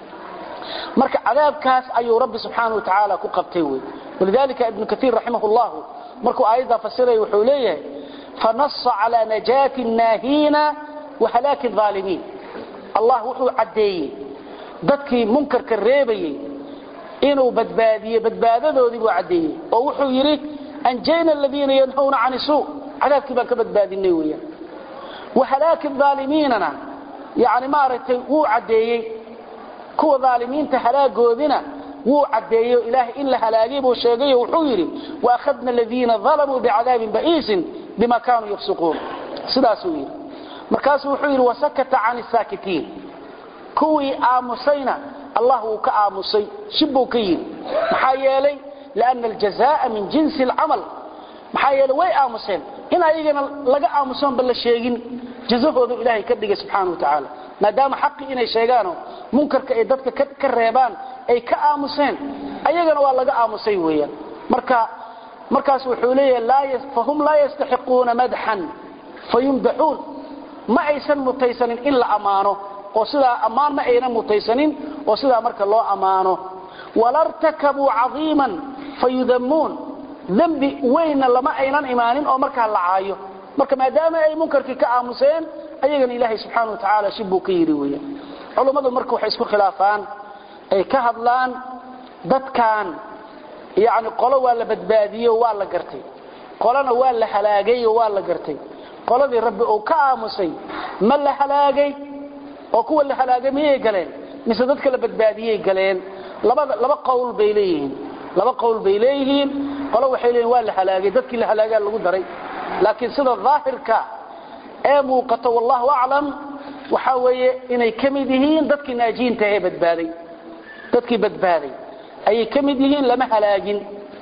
marka cadaabkaas ayuu rabbi subhanahu wa ta'ala ku qabtay way ولذلك ابن كثير رحمه الله markuu aayada fasiray wuxuu leeyahay فنص على نجاة الناهين وهلاك الظالمين الله wuxuu cadeeyay dadkii munkarka reebayay inuu badbaadiyo badbaadadoodii buu cadeeyay oo wuxuu yiri anjayna alladheena yanhuna 'ani suu cadaabkii baan ka badbaadinay weeyaan وهلاك الظالمين يعني ما aragtay uu cadeeyay kuwa zaalimiinta halaagoodina wuu cadeeyo ilaahay in la halaagay buu sheegay wuxuu yiri wa akhadna alladheena zalamu bi'adaabin ba'iisin bima kaanu yafsuqun sidaas uu yiri markaas wuxuu yiri wasakata 'ani saakitiin kuwi aamusayna allah uu ka aamusay shibuu ka yiri maxaa yeelay laana aljazaa min jinsi al'amal maxaa yeelay way aamuseen in ayagana laga aamusan bal la sheegin jazahoodu ilaahay ka dhigay subhanahu wa ta'ala maadaama xaqi inay sheegaano munkarka ay dadka ka reebaan ay ka aamuseen ayagana waa laga aamusay weeyaan marka markaas wuxuu leeyahay la yafahum la yastahiquna madhan fayumdahun ma aysan mutaysanin illa amaano oo sida amaan ma ayna mutaysanin oo sida marka loo amaano walartakabu 'aziman fayudammun dambi wayna lama aynan imaanin oo marka la caayo marka maadaama ay munkarkii ka aamuseen ayagana ilaahay subhanahu wa ta'ala shibuu ka yiri weeyaan culimadu marka waxay isku khilaafaan ay ka hadlaan dadkan yaani qolo waa la badbaadiyo waa la gartay qolana waa la halaagay waa la gartay qoladii rabbi oo ka aamusay ma la halaagay oo kuwa la halaagay miyay galeen mise dadka la badbaadiyay galeen laba laba qowl bay leeyihiin laba qowl bay leeyihiin qolo waxay leeyihiin waa la halaagay dadkii la halaagay lagu daray laakiin sida zaahirka ee muuqato wallahu a'lam waxa weeye inay kamid yihiin dadkii naajiinta ee badbaaday dadkii badbaaday ay kamid yihiin lama halaagin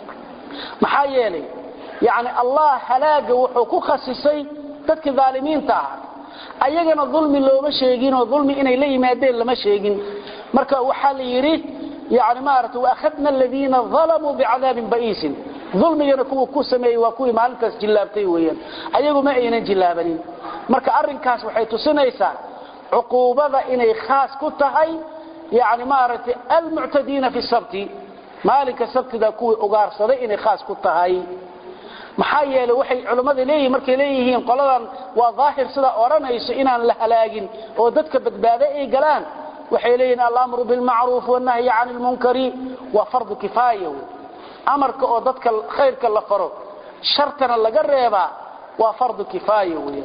maxaa yeelay yaani allah halaaga wuxuu ku khasisay dadkii zaalimiinta ah ayagana dhulmi looma sheegin oo dhulmi inay la yimaadeen lama sheegin marka waxa la yiri yaani maartu akhadna alladheena zalamu bi'adaabin ba'iisin dhulmigana kuwa ku sameeyay waa kuwii maalintaas jilaabtay weeyaan ayagu ma aynan jilaabanin marka arrinkaas waxay tusinaysaa uquubada inay khaas ku tahay yaani maartu almu'tadiina fi sabti maalika sabtida kuwii ugaarsaday inay khaas ku tahay maxaa yeelay waxay culimadu leeyihiin markay leeyihiin qoladan waa zaahir sida oranayso inaan la halaagin oo dadka badbaada ay galaan waxay leeyihiin al-amru bil ma'ruf wa nahyi 'anil munkari wa fardu kifaaya amarka oo dadka khayrka la faro shartana laga reeba waa fardu kifaaya weey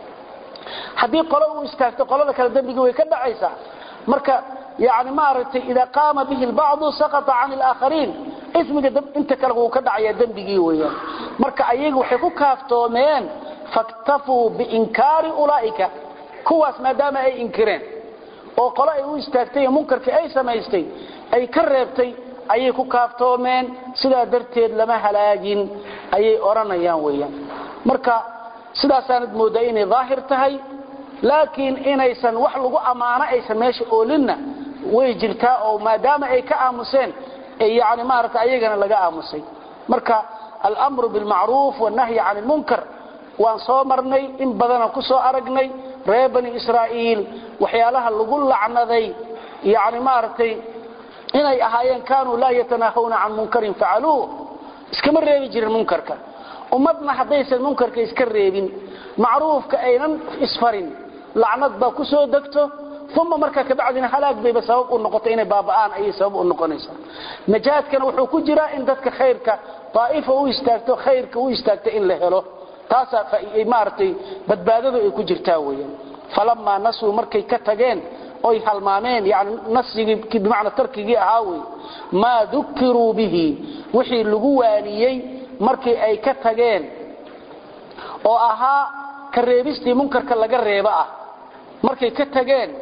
hadii qolo uu istaagto qolada kala dambiga way ka dhacaysaa marka yaani ma aragtay ida qaama bihi al-ba'd saqata 'an al-akharin ismiga inta kale uu ka dhacaya dambigii weeyaan marka ayagu waxay ku kaaftoomeen faktafu bi inkari ulaika kuwaas maadaama ay inkireen oo qolo ay u istaagtay munkarka ay samaystay ay ka reebtay ayay ku kaaftoomeen sida darteed lama halaagin ayay oranayaan weeyaan marka sidaas aanad moodaa inay zaahir tahay laakiin inaysan wax lagu amaano aysan meesha oolinna way jirtaa oo maadaama ay ka aamuseen ay yaani maarta ayagana laga aamusay marka al-amru bil ma'ruf wa nahyi 'anil munkar waan soo marnay in badan ku soo aragnay reer bani israa'iil waxyaalaha lagu lacnaday yaani maartay inay ahaayeen kaanu la yatanahawna 'an munkarin fa'aluhu iskama reebi jirin munkarka ummadna hadaysan munkarka iska reebin macruufka aynan isfarin lacnad ba ku soo dagto ثم marka ka bacdina halaag bay sabab u noqotay inay baabaan ay sabab u noqonaysa najaadkana wuxuu ku jiraa in dadka khayrka طائفه u istaagto khayrka u istaagto in la helo taasa ay maartay badbaadadu ay ku jirtaa weeyaan falamma nasu markay ka tageen oy halmaameen yaani nasigi bimaana tarkigi ahaawi ma dhukiru bihi wixii lagu waaniyay markii ay ka tageen oo ahaa ka reebistii munkarka laga reeba ah markay ka tageen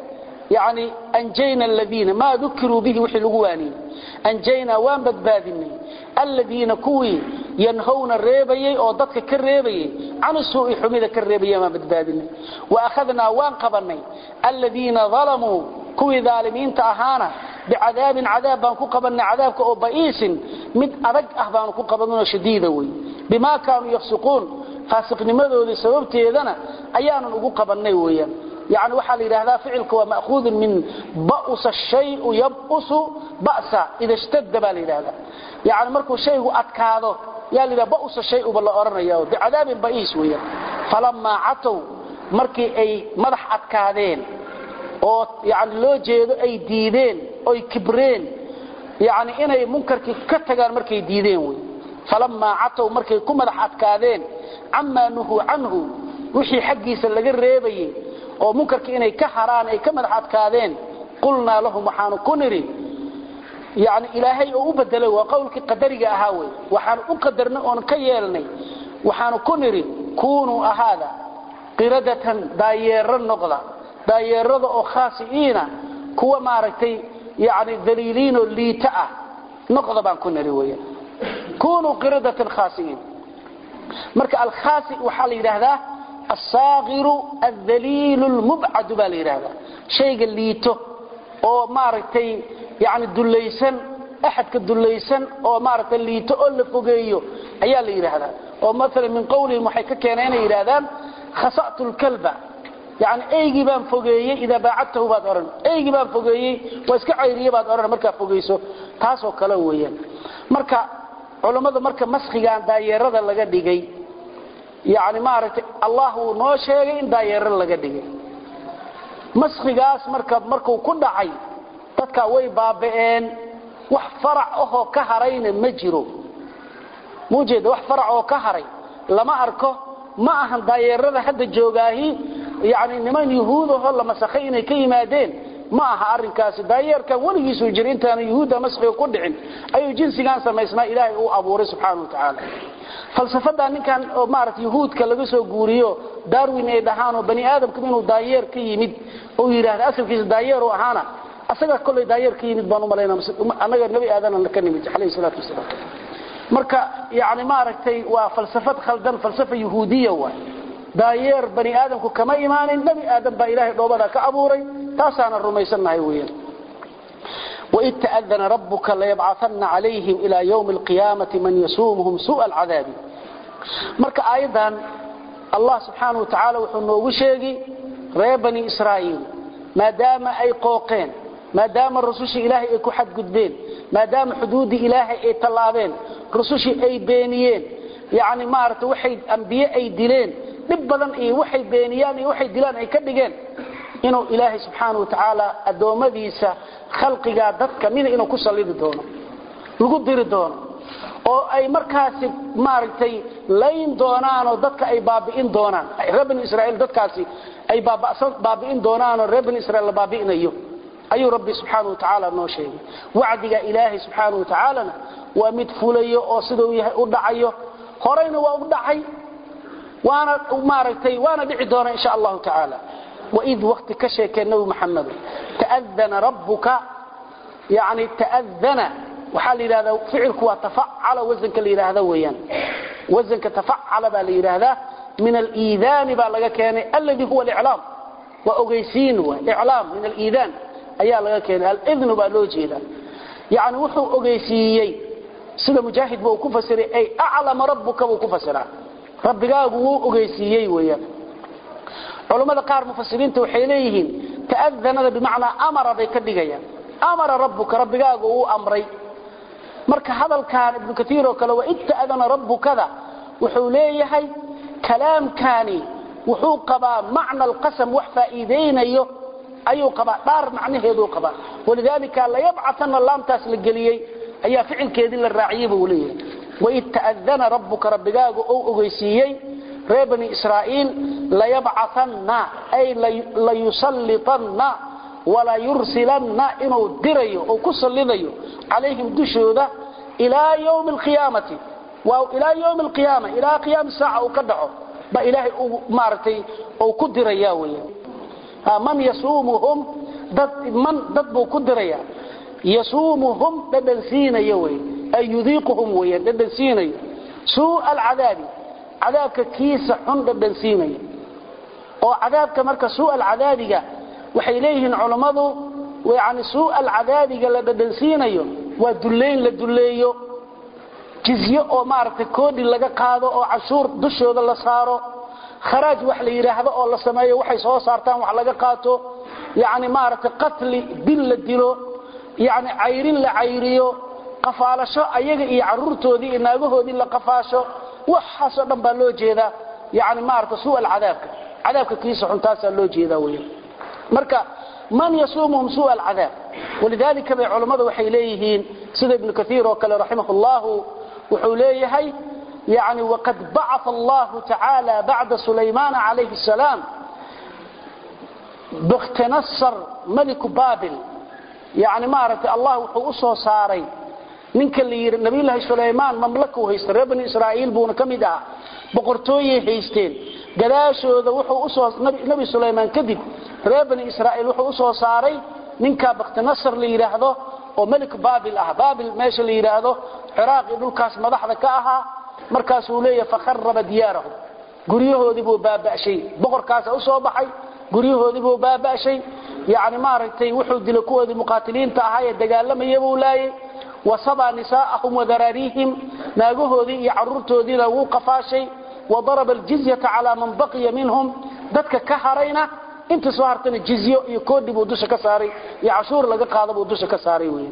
يعني أنجينا الذين ما ذكروا به وحي لغواني أنجينا وان بدبادني الذين كوي ينهون الريبي أو ضدك كالريبي عن السوء حميدة كالريبي ما بدبادني وأخذنا وان قبلني الذين ظلموا كوي ظالمين تأهانا بعذاب عذاب بانكو قبلنا عذابك أو بئيس من أرق أهبانكو قبلنا شديدة بما كانوا يفسقون فاسق نمذو لسببتي إذن أيانا نقو قبلنا ويا يعني وحال إلى هذا فعلك ومأخوذ من بأس الشيء يبأس بأسا إذا اشتد بالي هذا يعني مركو شيء أتكاذو يعني إذا بأس الشيء بالله أرنا إياه بعذاب بئيس ويا فلما عتوا مركي أي مدح أتكاذين أو يعني لو جيدوا أي ديدين أو كبرين يعني إنه منكر كتغان مركي ديدين ويا فلما عتوا مركي كم مدح أتكاذين عما نهوا عنه وحي حقي سلق الريبي oo munkarka inay ka haraan ay ka madaxad kaadeen qulna lahum waxaanu ku niri yaani ilaahay oo u bedelay waa qowlki qadariga ahaa way waxaan u qadarnay oo ka yeelnay waxaanu ku niri kuunu ahada qiradatan daayeero noqda daayeerada oo khaasiina kuwa maaragtay yaani daliiliin oo liita ah noqda baan ku niri way kuunu qiradatan khaasiin marka al khaasi waxa la yiraahdaa الصاغر الذليل المبعد بالإرادة شيء الليته أو مارتي يعني الدليسن أحد كالدليسن أو مارت الليته أو اللي فوقيه أيها الإرادة أو مثلا من قوله المحيكة كانين إرادان خصأت الكلب يعني أي جبان فوقيه إذا باعته بعد أرن أي جبان فوقيه وإسكع عيريه بعد أرن مركا فوقيسه تاسو كلويا مركا علماء مركا مسخي عن دايرة اللي ديجي يعني ما رأيت الله نو شيء إن داير لقى دقي مسخيقاس مركب مركب كل عي تتكوي بابين وحفرع أهو كهرين مجرو موجد وحفرع أهو كهرين لما أركه ما أهن داير هذا حد الجوغاهي يعني نمان يهوده لما سخين كيمادين ما أهارن كاس داير كان ولي سجرين تاني يهودا مسخي وكدعين أي جنسي كان سميسنا إلهي هو أبوري سبحانه وتعالى falsafada ninkan oo maartay yahuudka laga soo guuriyo darwin ee dhahaan oo bani aadamku inuu daayeer ka yimid oo yiraahdo asalkiisa daayeer oo ahaana asaga kulay daayeer ka yimid baan u maleynaa anaga nabi aadan la ka nimid xalay salaatu wasalaam marka yaani maartay waa falsafad khaldan falsafa yahuudiya waa daayeer bani aadamku kama imaanin nabi aadan ba ilaahay dhoobada ka abuuray taasana rumaysanahay weeyaan وإذ تأذن ربك ليبعثن عليهم إلى يوم القيامة من يسومهم سوء العذاب مرك أيضا الله سبحانه وتعالى وحنه وشيغي ري بني إسرائيل ما دام أي قوقين ما دام الرسوش إلهي أي كحد قدبين ما دام حدود إلهي أي طلابين رسوش أي بينيين يعني مارت وحيد أنبياء أي دلين نبضا أي وحيد بينيان أي وحيد دلان أي كدقين إنه إلهي سبحانه وتعالى الدوما ديسا خلقiga dadka mid inuu ku saliidi doono lagu diri doono oo ay markaas maartay layn doonaan oo dadka ay baabi'in doonaan ay rabbi Israa'iil dadkaasi ay baaba'san baabi'in doonaan oo rabbi Israa'iil baabi'inayo ayu rabbi subhanahu wa ta'ala noo sheegay wacdiga ilaahi subhanahu wa ta'ala waa mid fulayo oo sidoo yahay u dhacayo horeyna waa u dhacay waana maartay waana dhici doona insha Allah ta'ala وإذ وقت كشك النبي محمد تأذن ربك يعني تأذن وحال إلى هذا فعلك وتفعل وزنك إلى هذا ويان وزنك تفعل بالإلى هذا من الإيذان بالغا كان الذي هو الإعلام وأغيسين وإعلام من الإيذان أيها لغا كان الإذن بالوجه يعني وحو أغيسيي سيدة مجاهد بوكفسر أي أعلم ربك بوكفسر ربك هو أغيسيي ويان علماء قار مفسرين توحيليهن تأذن بمعنى أمر بكدقيا أمر ربك ربك هو أمري مرك هذا كان ابن كثير وكلا وإذ تأذن ربك كذا وحوليه كلام كاني وحوقبا معنى القسم وحفا إيدين أيو أيو قبا دار معنى هيدو قبا ولذلك لا يبعثن الله تاسل القليي أي فعل كيدين للرعيب وليه وإذ تأذن ربك ربك أو أغيسيي ري بني إسرائيل ليبعثن أي ليسلطن ولا يرسلن إنه دريو أو كسلذيو عليهم دشوذة إلى يوم القيامة وإلى يوم القيامة إلى قيام الساعة وكدعو بإلهي مارتي أو كدرياوي من يسومهم dad man dad buu ku diraya yasuumuhum dadansiinayo way ay yudiiquhum way dadansiinayo suu al-'adab cadaabka kiisa xun dadansiinayo oo cadaabka marka suu al-'adabiga waxay leeyihiin culimadu ويعني سوء العذاب la dadansiinayo waa duleyn la duleeyo jizyo oo maartay koodi laga qaado oo cashuur dushooda la saaro kharaaj wax la yiraahdo oo la sameeyo waxay soo saartaan wax laga qaato yaani maartay qatli bil la dilo yaani cayrin la cayriyo qafaalasho ayaga iyo caruurtoodii inaagahoodii la qafaasho waxa soo dhan baa loo jeeda yaani maartay suu al-'adaabka cadaabka kiisa xuntaas loo jeeda weeyaan marka من يصومهم سوء العذاب ولذلك العلماء waxay leeyihiin sida ibn kathir oo kale rahimahullahu wuxuu leeyahay يعني وقد بعث الله تعالى بعد سليمان عليه السلام بختنصر ملك بابل يعني ما رأت الله wuxuu soo saaray ninka la yiri nabi ilaahi Suleymaan mamlaka uu haystay reer bani Israa'iil buu kamid ah boqortooyay haysteen gadaashooda wuxuu u soo nabi Suleymaan kadib reer bani Israa'iil wuxuu soo saaray ninka Bakhtanasar la yiraahdo oo malik Baabil ah Baabil meesha la yiraahdo Ciraaq dhulkaas madaxda ka ahaa markaas uu leeyahay fakharraba diyaarahu guriyahoodii buu baaba'shay boqorkaas u soo baxay guriyahoodii buu baaba'shay yaani ma aragtay wuxuu dilay kuwoodii muqaatiliinta ahaa ee dagaalamay buu laayay wasaba nisaa'ahum wa dararihim naagahoodii iyo caruurtoodii lagu qafaashay وضرب الجزية على من بقي منهم dadka ka harayna inta soo hartana jizyo iyo koodi buu dusha ka saaray iyo cashuur laga qaado buu dusha ka saaray weey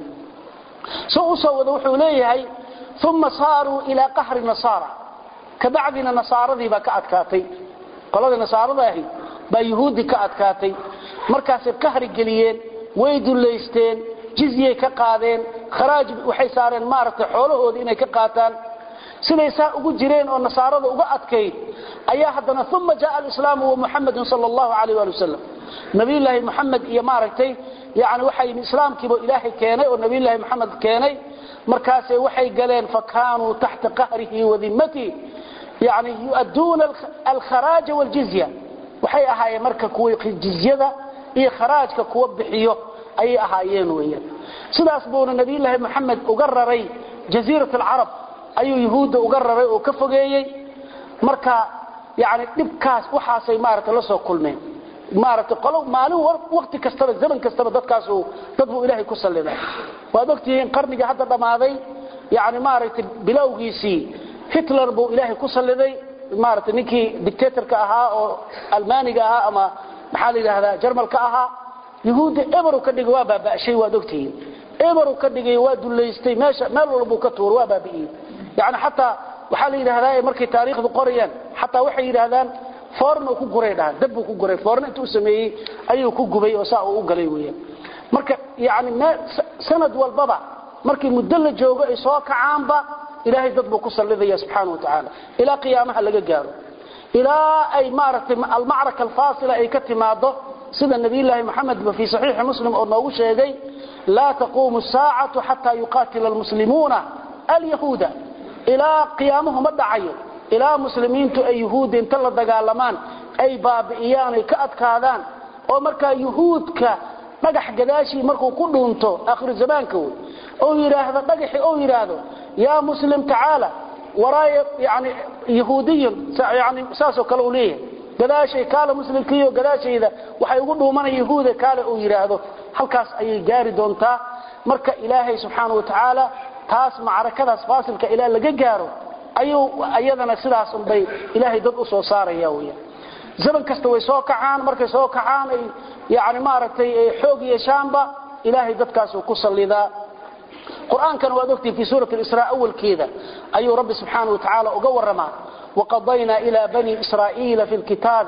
soo soo wada wuxuu leeyahay thumma saaru ila qahr nasara kabacdina nasaaradii ba ka adkaatay qolada nasaarada ahi ba yahuudi ka adkaatay markaas ay qahri galiyeen way duleysteen jizye ka qaadeen kharaaj waxay saareen maartay xoolahoodii inay ka qaataan سيديسا ugu jireen oo nasaarada uga adkay ayaa hadana thumma jaa al-islam wa muhammad sallallahu alayhi wa sallam nabi ilaahi muhammad iyo maaragtay yaani waxay islaamkiiba ilaahi keenay oo nabi ilaahi muhammad keenay markaas waxay galeen fakaanu tahta qahrihi wa dhimmati yaani yu'aduna al-kharaj wal jizya waxay ahaayeen marka kuwa jizyada iyo kharaajka kuwa bixiyo ay ahaayeen weeyaan sidaas buu nabi ilaahi muhammad uga raray jasiirat al-arab ayuu yahuuda uga raray oo ka fogeeyay marka yaani dibkaas waxaasay maaragtay la soo kulmeen maaragtay qolow maalin waqti kastaba zaman kastaba dadkaas oo dad buu ilaahay ku saliday waa waqtigiin qarniga hadda dhamaaday yaani maaragtay bilowgiisii Hitler buu ilaahay ku saliday maaragtay ninkii dictatorka ahaa oo Almaaniga ahaa ama maxaa la yiraahdaa Jarmalka ahaa yahuuda eberu ka dhigay waa baaba'shay waa waqtigiin eberu ka dhigay waa duleystay meesha meel walba ka tuur waa baabiyay يعني حتى وحال يراهدان markay taariikhdu qorayaan حتى waxay yiraahdaan foorno ku guray dhahan dab ku guray foorno intuu sameeyay ayuu ku gubay oo saa uu galay weeyaan marka yaani sanad walbaba markii muddo la joogo ay soo kacaanba ilaahay dad buu ku saliday subhanahu wa ta'ala ila qiyaamaha laga gaaro ila ay maartay al-ma'raka al-fasila ay ka timaado sida nabi ilaahi muhammad fi sahih muslim oo noogu sheegay la taqumu as-sa'atu hatta yuqatila al-muslimuna al-yahuda إلى قيامهم الدعيو إلى مسلمين تو أي يهود انتلا دقالمان أي بابئيان كأدكادان أو مركا يهود كنجح قداشي مركو كله انتو آخر الزمان كوي أو يراهد نجح أو يراهد يا مسلم تعالى وراي يعني يهودي يعني ساسو كالوليه قداشي كالا مسلم كيو قداشي إذا وحيقولوا من يهود كالا أو يراهد halkaas ay gaari doontaa marka ilaahay subhanahu wa ta'ala taas macrakadaas faasilka ilaa laga gaaro ayuu ayadana sidaas un bay ilaahay dad u soo saaraya weeyaa zaman kasta way soo kacaan markay soo kacaan ay yaani maaragtay xoog yeeshaanba ilaahay dadkaas uu ku salidaa quraankan waa dogtay fi suurati al-israa awal keeda ayuu rabbi subhanahu wa ta'ala uga warama وقضينا إلى بني إسرائيل في الكتاب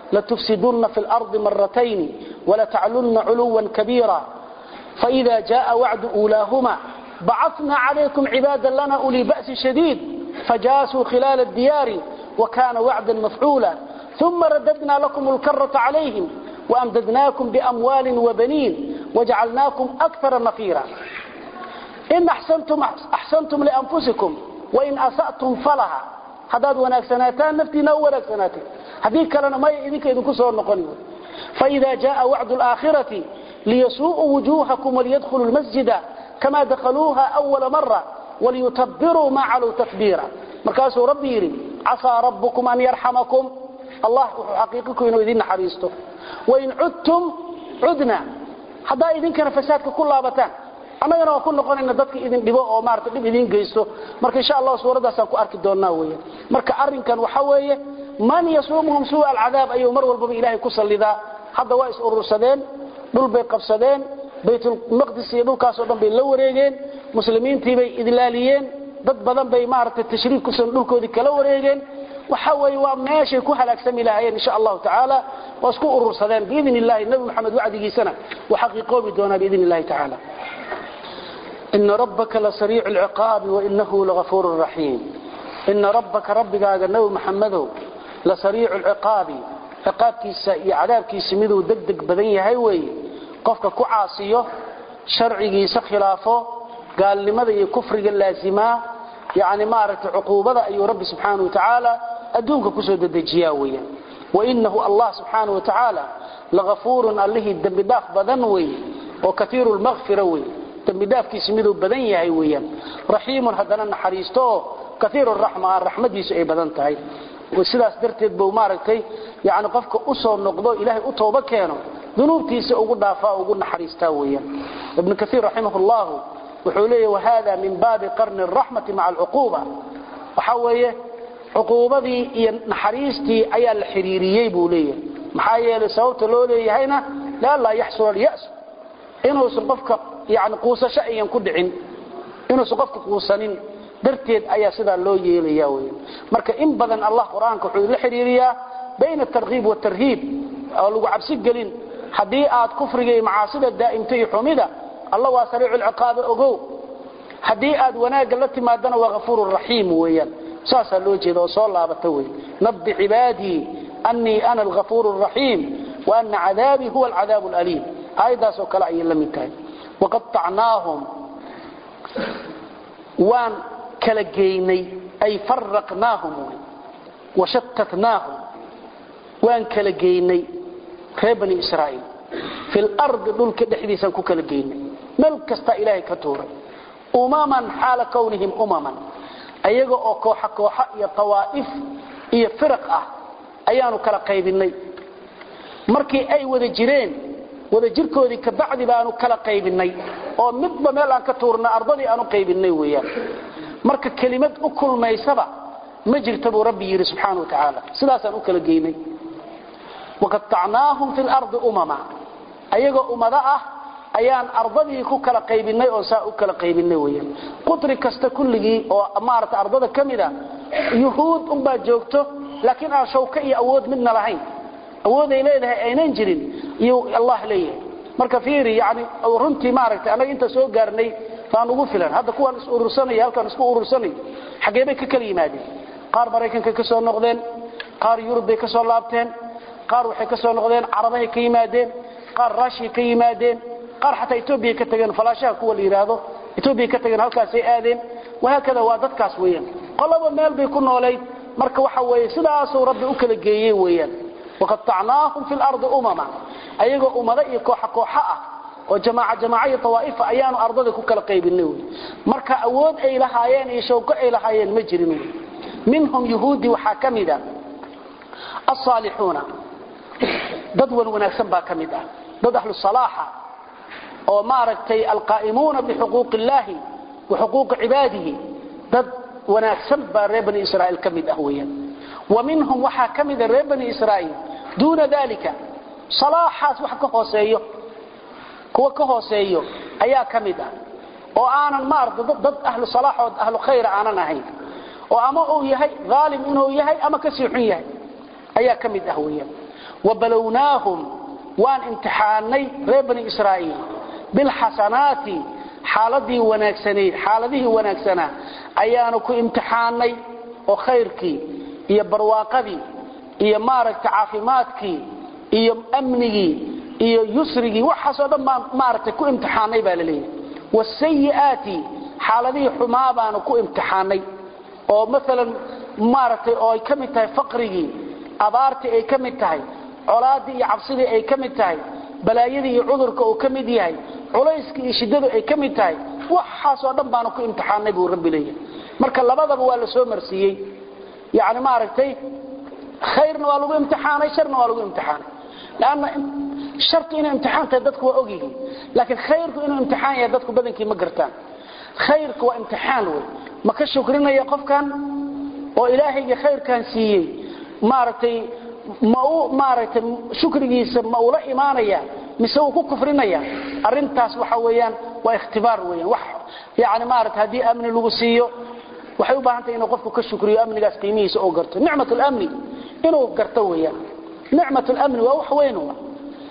لتفسدن في الأرض مرتين ولتعلن علوا كبيرا فإذا جاء وعد أولاهما بعثنا عليكم عبادا لنا أولي بأس شديد فجاسوا خلال الديار وكان وعدا مفعولا ثم رددنا لكم الكرة عليهم وأمددناكم بأموال وبنين وجعلناكم أكثر نفيرا إن أحسنتم, أحسنتم لأنفسكم وإن أسأتم فلها هذا وناك سنتان نفتي نورك سنتين هذيك لنا ما يديك إذن كسر نقنون فإذا جاء وعد الآخرة liyasu'u wujuhakum waliyadkhulu almasjida kama dakhaluha awwal marra waliyutabbiru ma 'alu takbira markaasuu rabbi yiri asa rabbukum an yarhamakum allah haqiiqiku inuu idin naxariisto wa in udtum udna hada idinkana fasaadka ku laabataan annagana waa ku noqonayna dadka idin dhibo oo maarta dib idin geysto marka insha Allah suuradaas ku arki doonaa weeyaan marka arinkan waxa weeye man yasumuhum suu al-'adab ayu mar walba ilaahay ku sallida hada waa is urursadeen dhul bay qabsadeen baytul maqdis iyo dhulkaas oo dhan bay la wareegeen muslimiintii bay idlaaliyeen dad badan bay maarta tashriif ku soo dhulkoodii kala wareegeen waxa weeye waa meeshay ku halaagsami lahaayeen insha Allah ta'ala waa isku urursadeen biidin ilaahi nabi maxamed wacdigiisana wa xaqiiqoobi doona biidin ilaahi ta'ala إن ربك لسريع العقاب وإنه لغفور رحيم إن ربك ربك نبي محمد لسريع العقاب عقاب كيس عذاب كيس مدو دقدق بدن يهوي قفك كعاصيه شرعي خلافه قال لماذا يكفر اللازمه يعني مارت عقوبه اي رب سبحانه وتعالى ادونك كسو ددجياويا وانه الله سبحانه وتعالى لغفور الله الذنب داف بدن وي وكثير المغفره وي دمدافكيس ميدو بدن yahay weeyaan rahiimun hadana naxariisto kathiir arrahma rahmadiisu ay badan tahay sidaas darteed buu maaragtay yaani qofka u soo noqdo ilaahay u tooba keeno dunuubtiisa ugu dhaafa ugu naxariista weeyaan ibn kathiir rahimahullah wuxuu leeyahay wahada min baab qarn arrahmati ma'a al'uquba waxa weeye uqubadii iyo naxariistii ayaa la xiriiriyay buu leeyahay maxaa yeelay sababta loo leeyahayna la la yahsul al-ya's inuu qofka يعني قوسه شيئا كدعين inuu qofku quusanin darteed ayaa sida loo yeelayaa weey marka in badan Allah quraanka wuxuu la xiriiriyaa bayna targhib wa tarhib oo lagu cabsi galin hadii aad kufriga iyo macaasida daa'imtay xumida Allah waa sariicul ciqaab ogow hadii aad wanaag la timaadana waa ghafuurur rahiim weeyaan saasa loo jeedo soo laabata weey nabbi ibadi anni ana al-ghafuurur rahiim wa anna 'adaabi huwa al-'adaabul aliim aydaas oo kala ay la mid tahay وقطعناهم وان كلجيني أي فرقناهم وشتتناهم وان كلجيني بني إسرائيل في الأرض دول كدحديثا كلجيني ملك است إلهي كتورا أماما حال كونهم أماما أيغو أكوحا كوحا إيا طوائف إيا فرقة أيانو كالقيبيني مركي أي وذا جيرين wada jirkoodii ka bacdi baanu kala qaybinay oo midba meel aan ka tuurna ardadii aanu qaybinay weeyaan marka kelimad u kulmaysaba ma jirto buu rabbi yiri subhanahu wa ta'ala sidaas aan u kala geynay waqta'naahum fil ardi umama ayaga umada ah ayaan ardadii ku kala qaybinay oo saa u kala qaybinay weeyaan qudri kasta kulligii oo amaarta ardada kamida yuhuud um baa joogto laakiin aan shawka iyo awood midna lahayn awood ay leedahay aynan jirin iyo Allah leeyahay marka fiiri yaani runtii maaragtay anaga inta soo gaarnay faan ugu filan hadda kuwan is urursanay halkan isku urursanay xageebay ka kala yimaadeen qaar Mareykanka ka soo noqdeen qaar Yurub ka soo laabteen qaar waxay ka soo noqdeen Carabaha ka yimaadeen qaar Russia ka yimaadeen qaar xataa Ethiopia ka tageen falaashaha kuwa la yiraahdo Ethiopia ka tageen halkaas ay aadeen waxa kale waa dadkaas weeyaan qolaba meel bay ku nooleed marka waxa weeye sidaas uu rabbi u kala geeyay weeyaan وقطعناهم في الأرض أمما أيها أمضاء كوحا كوحا وجماعة جماعية طوائف أيان أرضك كلا قيب النوي مركا أود أي لحيان يشوك أي لحيان مجرمين منهم يهودي وحاكمدا الصالحون ضدوا وناسبا كمدا ضد أهل الصلاحة وماركتي القائمون بحقوق الله وحقوق عباده ضد وناسبا ربن إسرائيل كمدا هويا ومنهم وحاكم ذا بني إسرائيل دون ذلك صلاحات وحكا هوسيو كوا كهوسيو أيا كمدا وآنا مارد ضد أهل صلاح وأهل خير آنا نهي وأما هو يهي ظالم إنه يهي أما كسيحن يهي أيا كمدا هويا وبلوناهم وان امتحاني بني إسرائيل بالحسنات حالدي وناكسني حالده وناكسنا أيانكو امتحاني وخيركي iyo barwaaqadii iyo maaragta caafimaadkii iyo amnigii iyo yusrigii waxa soo dhan maaragta ku imtixaanay baa leeyahay wasayiaati xaaladii xumaa baan ku imtixaanay oo midalan maaragta oo ay kamid tahay faqrigii abaartii ay kamid tahay colaadii iyo cabsidii ay kamid tahay balaayada iyo cudurka oo kamid yahay culayska iyo shidadu ay kamid tahay waxaas oo dhan baan ku imtixaanay buu rabbi leeyahay marka labadaba waa la soo marsiiyay yaani ma aragtay khayrna waa lagu imtixaanay sharna waa lagu imtixaanay laana shartu inuu imtixaanta dadku waa ogyihiin laakiin khayrku inuu imtixaan yahay dadku badankii ma gartaan khayrku waa imtixaan way ma ka shukrinaya qofkan oo ilaahayga khayrkan siiyay maartay ma uu maartay shukrigiisa ma uu la iimaanaya mise uu ku kufrinaya arintaas waxa weeyaan waa ikhtibaar weeyaan wax yaani maartay hadii amni lagu siiyo waxay u baahan tahay inuu qofku ka shukriyo amnigaas qiimihiisa oo garto nicmatul amni inuu garto weeyaan nicmatul amni waa wax weyn waa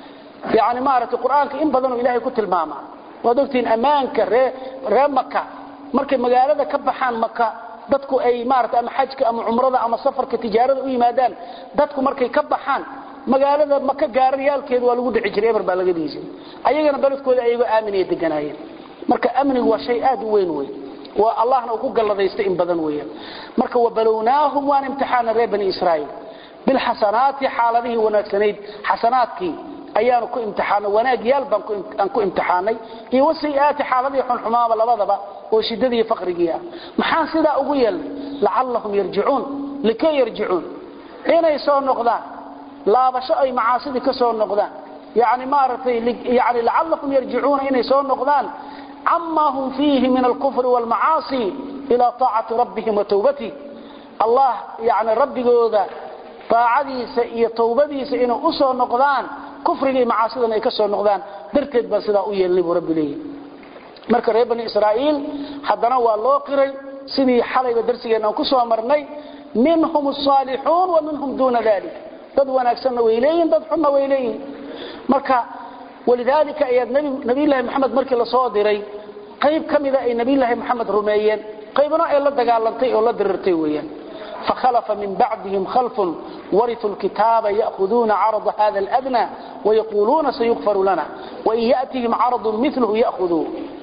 yaani maartay quraanka in badan oo ilaahay ku tilmaama wadogtiin amaanka ree Makka markay magaalada ka baxaan Makka dadku ay maartay ama xajka ama umrada ama safarka tijaarada u yimaadaan dadku markay ka baxaan magaalada Makka gaariyaalkeedu waa lagu dhici jiray eber baa laga dhiisay ayagana baladkooda ayagu aaminay deganaayeen marka amnigu waa shay aad u weyn weey waa Allahna uu ku galladaysto in badan weeyaan marka wabalawnaahum wa imtixaan reer bani Israa'iil bil hasanati xaaladihi wanaagsaneed hasanaadkii ayaanu ku imtixaanay wanaagyal baan ku aan ku imtixaanay iyo wasiyaati xaaladii xun xumaaba labadaba oo shidadii faqrigiya maxaan sida ugu yeel la'allahum yarji'un likay yarji'un inay soo noqdaan laabasho ay macaasidi ka soo noqdaan yaani maaratay yaani la'allahum yarji'un inay soo noqdaan amma hum fihi min al-kufr wal ma'asi ila ta'ati rabbihim wa tawbati Allah yaani rabbigooda taacadiisa iyo tawbadiisa inuu u soo noqdaan kufriga iyo macaasida ay ka soo noqdaan darteed ba sida u yeelnay rabbi leeyahay marka reer bani Israa'iil hadana waa loo qiray sidii xalayba darsigeena ku soo marnay minhum as-salihun wa minhum duna dhalik dad wanaagsan weeyleen dad xun weeyleen marka walidaalika ayad nabi nabi ilaahi maxamed markii la soo diray qayb kamida ay nabi ilaahi maxamed rumeeyeen qaybna ay la dagaalantay oo la dirirtay weeyaan فخلف من بعدهم خلف ورثوا الكتاب يأخذون عرض هذا الأدنى ويقولون سيغفر لنا وإن يأتهم عرض مثله يأخذوه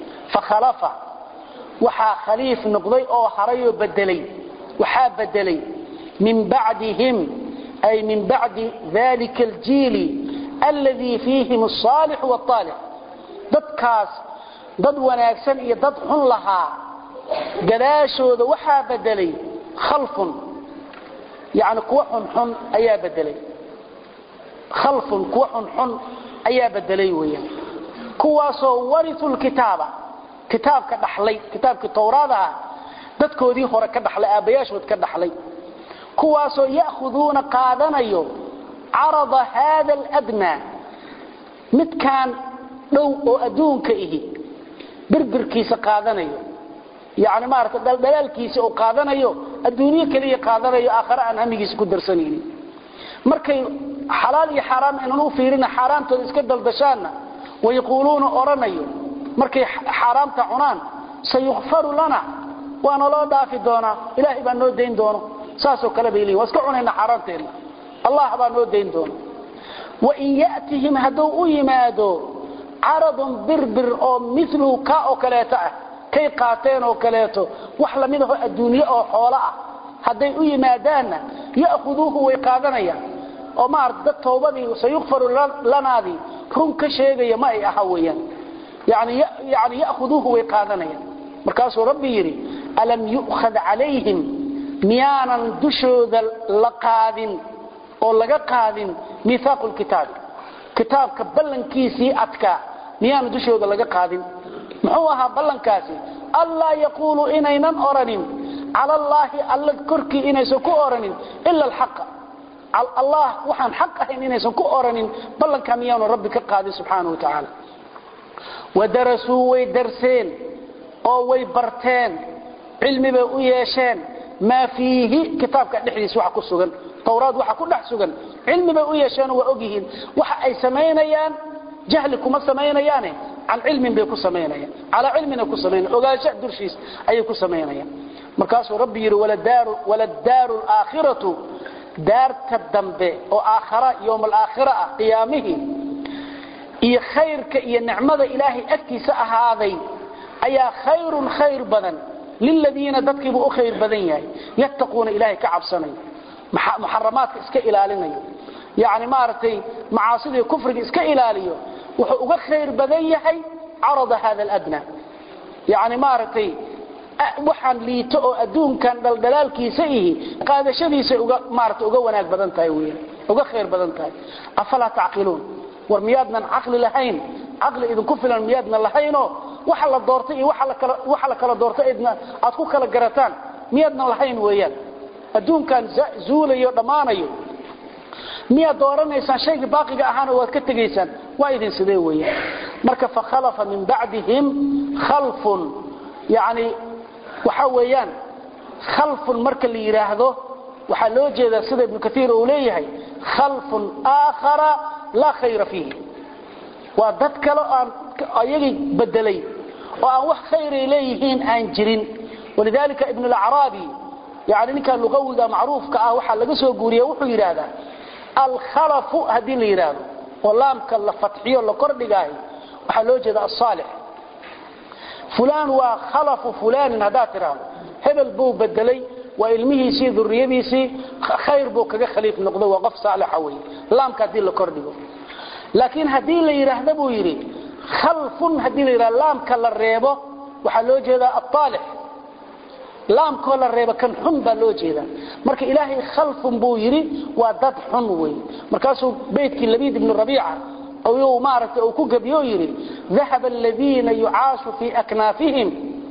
فخلف وحا خليف نقضي أو حري بدلي وحا بدلي من بعدهم أي من بعد ذلك الجيل الذي فيهم الصالح والطالح ضد كاس ضد وناكسن ضد حن لها قلاشو وحا بدلي خلف يعني كوحن حن ايا بدلي خلف كوحن حن ايا بدلي ويا كواسو ورثوا الكتابه كتابك دخلي كتابك التوراة dadkoodii hore ka dhaxlay aabayaashood ka dhaxlay kuwaasoo yaakhuduna qaadanayo arada hada al-adna midkan dhow oo adduunka ihi birbirkiisa qaadanayo يعني ما أردت دلال كيس أو قادنا يو الدنيا كلية قادنا يو آخر أن هم يجلس كدر سنين مركي حلال حرام إنه فيرنا حرام تذكر دلدشان ويقولون أرنا يو مركي حرام تعنان سيغفر لنا وأنا لا دافع دونا إلهي بأنه دين دونا ساسو كلبي لي واسكعون إن حرام تيرنا الله بأنه دين دونا وإن يأتهم هدو يمادو عرض بربر أو مثله كاو كلاته كي قاتين oo kaleeto wax la mid ah adduunyo oo xoolo ah haday u yimaadaan yaaquduhu way qaadanayaan oo ma arda toobadii sayughfaru lanaadi run ka sheegaya ma ay aha weeyaan yaani yaani yaaquduhu way qaadanayaan markaas rabbi yiri alam yu'khad alayhim miyanan dushooda la qaadin oo laga qaadin mithaqul kitab kitabka ballankiisi adka miyaan dushooda laga qaadin محوها بلنكاسي الله يقول إنينا أرنين على الله الله كركي إنيسو كو أرنين إلا الحق الله وحن حق إنيسو كو أرنين بلنكا ميان ربك قادي سبحانه وتعالى ودرسوا ويدرسين أو ويبرتين علمي بأوياشين ما فيه كتابك نحديث وحكو السجن توراة وحكو نحسجن علمي بأوياشين وأوجهين وحا أي سمينيان جهلكم سمينيان عن علم بيكو سمينيا على علمنا كو سمينيا اوغاشا درشيس اي كو سمينيا markaas rabbi yiri wala daar wala daar al-aakhiratu daarta dambe oo aakhira yawm al-aakhira qiyaamihi iyo khayrka iyo nicmada ilaahi agtiisa ahaaday ayaa khayrun khayr badan lil ladina dadkiibu u khayr badan yahay yattaquna ilaahi ka cabsanay muharramaadka iska ilaalinayo yaani maartay macaasida kufriga iska ilaaliyo wuxuu uga khayr badan yahay carada hada aladna yani maartay waxaan liito oo adduunkan daldalaalkiisa ihi qaadashadiisa uga maartay uga wanaag badan tahay weeyaan uga khayr badan tahay afala taqilun war miyaadnan aqli lahayn aqli idin ku filan miyaadnan lahayno waxa la doortay iyo waxa la kala waxa la kala doortay idna aad ku kala garataan miyaadnan lahayn weeyaan adduunkan zuulayo dhamaanayo miyaad dooranaysan shayga baaqiga ahaana waad ka tagaysaan waa idin sidee weeyaan marka fa khalafa min ba'dihim khalfun yani waxa weeyaan khalfun marka la yiraahdo waxa loo jeedaa sida ibn kathir uu leeyahay khalfun aakhara la khayra fihi wa dad kale aan ayagi bedelay oo aan wax khayr ilayhiin aan jirin walidalika ibn al-arabi yani ninka luqawiga macruufka ah waxa laga soo guuriyay wuxuu yiraahdaa al-khalaf hadii la yiraahdo walaamka la fatxiyo la kordhigaay waxa loo jeedaa as-salih fulan wa khalaf fulan hada tiraahdo hebel buu bedelay wa ilmihiisi dhurriyadiisi khayr buu kaga khaliif noqdo waa qof saalix way laamka hadii la kordhigo laakiin hadii la yiraahdo buu yiri khalfun hadii la yiraahdo laamka la reebo waxa loo jeedaa at-talih laamka la reebo kan xun baa loo jeedaa marka ilaahay khalfun buu yiri waa dad xun way markaasuu beedkii labid ibn rabi'a أو يوم معركة أو كوكب يويري ذهب الذين يعاش في أكنافهم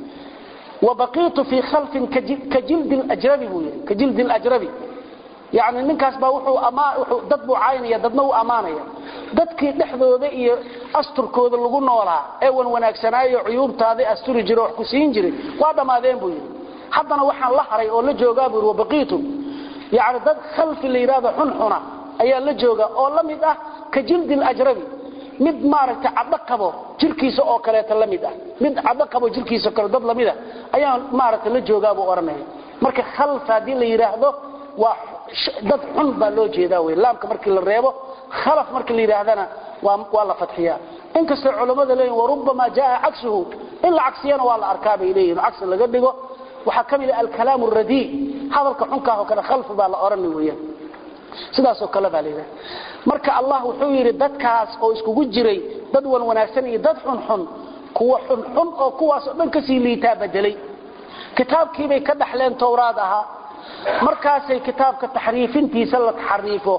وبقيت في خلف كجلد الأجربي بويري كجلد الأجربي يعني ننكاس باوحو أما ددبو عيني ددنو أمانيا ددكي دحذو ذي أستر كود اللي قلنا ولا ايوان وناكسناي عيوب تاذي أستر جروح كسين جري وهذا ما ذين بويري حتى أنا وحن لحري أو لجوغابر وبقيتم يعني دد خلف اللي يراد حنحنا ayaa la jooga oo lamid ah ka jildil ajrabi mid maaragta cadaqabo jirkiisa oo kale ta lamid ah mid cadaqabo jirkiisa kale dad lamid ah ayaa maaragta la jooga buu oranay marka khalf hadii la yiraahdo waa dad xun baa loo jeedaa way laamka markii la reebo khalaf markii la yiraahdana waa waa la fatxiyaa inkastoo culimada leeyihiin warubama jaa aksuhu illa aksiyana waa la arkaa bay leeyihiin aks laga dhigo waxa kamid ah al-kalam ar-radi hadalka xunka oo kale khalf baa la oranay weeyaan sidaas oo kala baalida marka Allah wuxuu yiri dadkaas oo iskugu jiray dad wan wanaagsan iyo dad xun xun kuwa xun xun oo kuwaas dhan ka sii liitaa bedelay kitaabkii bay ka dhaxleen tawraad aha markaasay kitaabka taxriifintiisa la taxriifo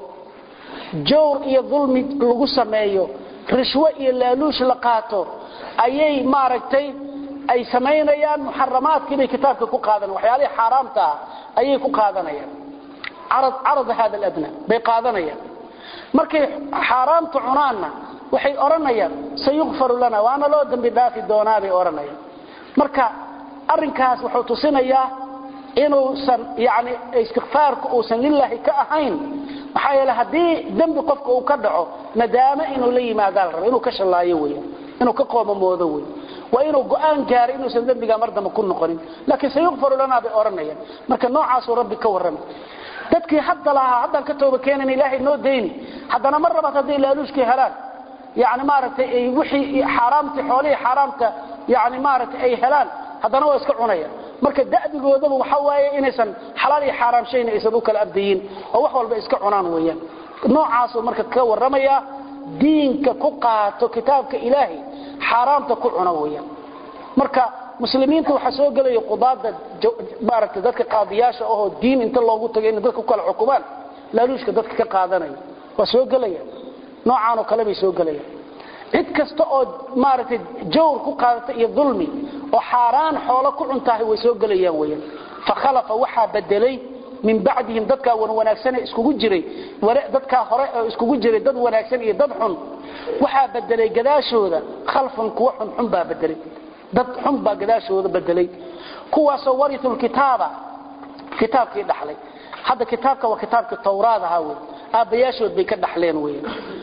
jawr iyo dhulmi lagu sameeyo rishwa iyo laaluush la qaato ayay maaragtay ay sameeyaan muharramaadkii bay kitaabka ku qaadan waxyaalaha xaraamta ayay ku qaadanayaan عرض عرض هذا الأدنى بقادنيا مركي حرامت عنانا وحي أرنيا سيغفر لنا وأنا لو دم بدافي دونابي أرنيا مركا أرنكاس وحوتصينيا إنه سن يعني استغفارك وسن لله كأهين وحي لهدي دم بقفك وكدعه ندامة إنه لي ما قال إنه كش الله يوي إنه كقوم موضوي وإنه قآن جار إنه سندم بقى مرضى ما كنا قرين لكن سيغفر لنا بأرنيا مركا نوع عاصو ربي كورنا dadkii hadda laha hadda ka tooba keenan ilaahay noo deeni hadana marba hadii laaluushkii helaan yaani maaragtay ay wixii xaraamti xoolii xaraamta yaani maaragtay ay helaan hadana waa iska cunaya marka da'digoodaba waxa waaye inaysan xalaal iyo xaraam shayna aysan u kala abdiyin oo wax walba iska cunaan weeyaan noocaas marka ka waramaya diinka ku qaato kitaabka ilaahay xaraamta ku cuna weeyaan marka muslimiinta waxa soo galay qudaada baaragta dadka qaadiyaasha oo diin inta loogu tagay in dadku kala xukumaan laaluushka dadka ka qaadanay waa soo galaya noocaan oo kale bay soo galaya cid kasta oo maaragtay jawr ku qaadata iyo dhulmi oo xaraan xoolo ku cuntahay way soo galayaan weeyaan fa khalafa waxa bedelay min ba'dihim dadka wan wanaagsan iskugu jiray wara dadka hore oo iskugu jiray dad wanaagsan iyo dad xun waxa bedelay gadaashooda khalfan kuwa xun xun baa bedelay dad xun baa gadaashooda bedelay kuwaas oo warithul kitaaba kitaabkii dhaxlay hadda kitaabka waa kitaabka tawraada ha weey aabayaashood bay ka dhaxleen weey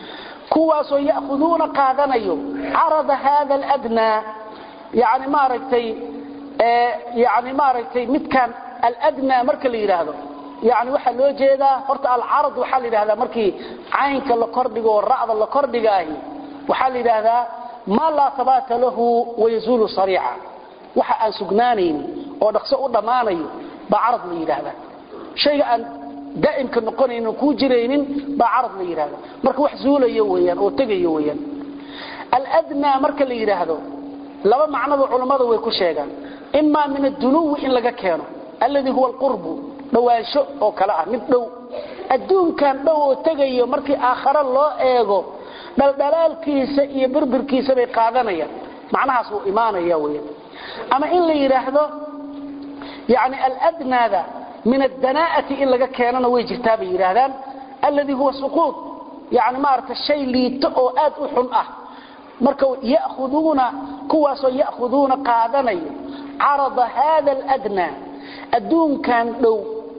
kuwaas oo yaakhuduna qaadanayo arada hada al-adna yaani maaragtay ee yaani maaragtay midkan al-adna marka la yiraahdo yaani waxa loo jeedaa horta al-arad waxa la yiraahdaa markii caynka la kordhigo raacda la kordhigaahi waxa la yiraahdaa ما لا ثبات له ويزول صريعا waxa aan sugnaanayn oo dhaqso u dhamaanayo ba arad la yiraahdo shay aan daa'imka noqonayno ku jireenin ba arad la yiraahdo marka wax zuulayo weeyaan oo tagayo weeyaan الأدنى مركا اللي يراهدو لما معنى العلماء ويكو شيئا إما من الدنو إن لغا كانوا الذي هو القرب دواشو أو كلاء مثلو الدون كان دو تغيو مركي آخر الله إيغو دلدلال كيسا يبربر كيسا بيقادنيا معناها سوء إيمانا يويا أما إن اللي يراهدو يعني الأدنى ذا من الدناءة إن لغا كانوا ويجرتابي يراهدان الذي هو سقوط يعني مارت الشيء اللي تقو آد وحنأه مركو يأخذون كواسو يأخذون قادني عرض هذا الأدنى الدون كان لو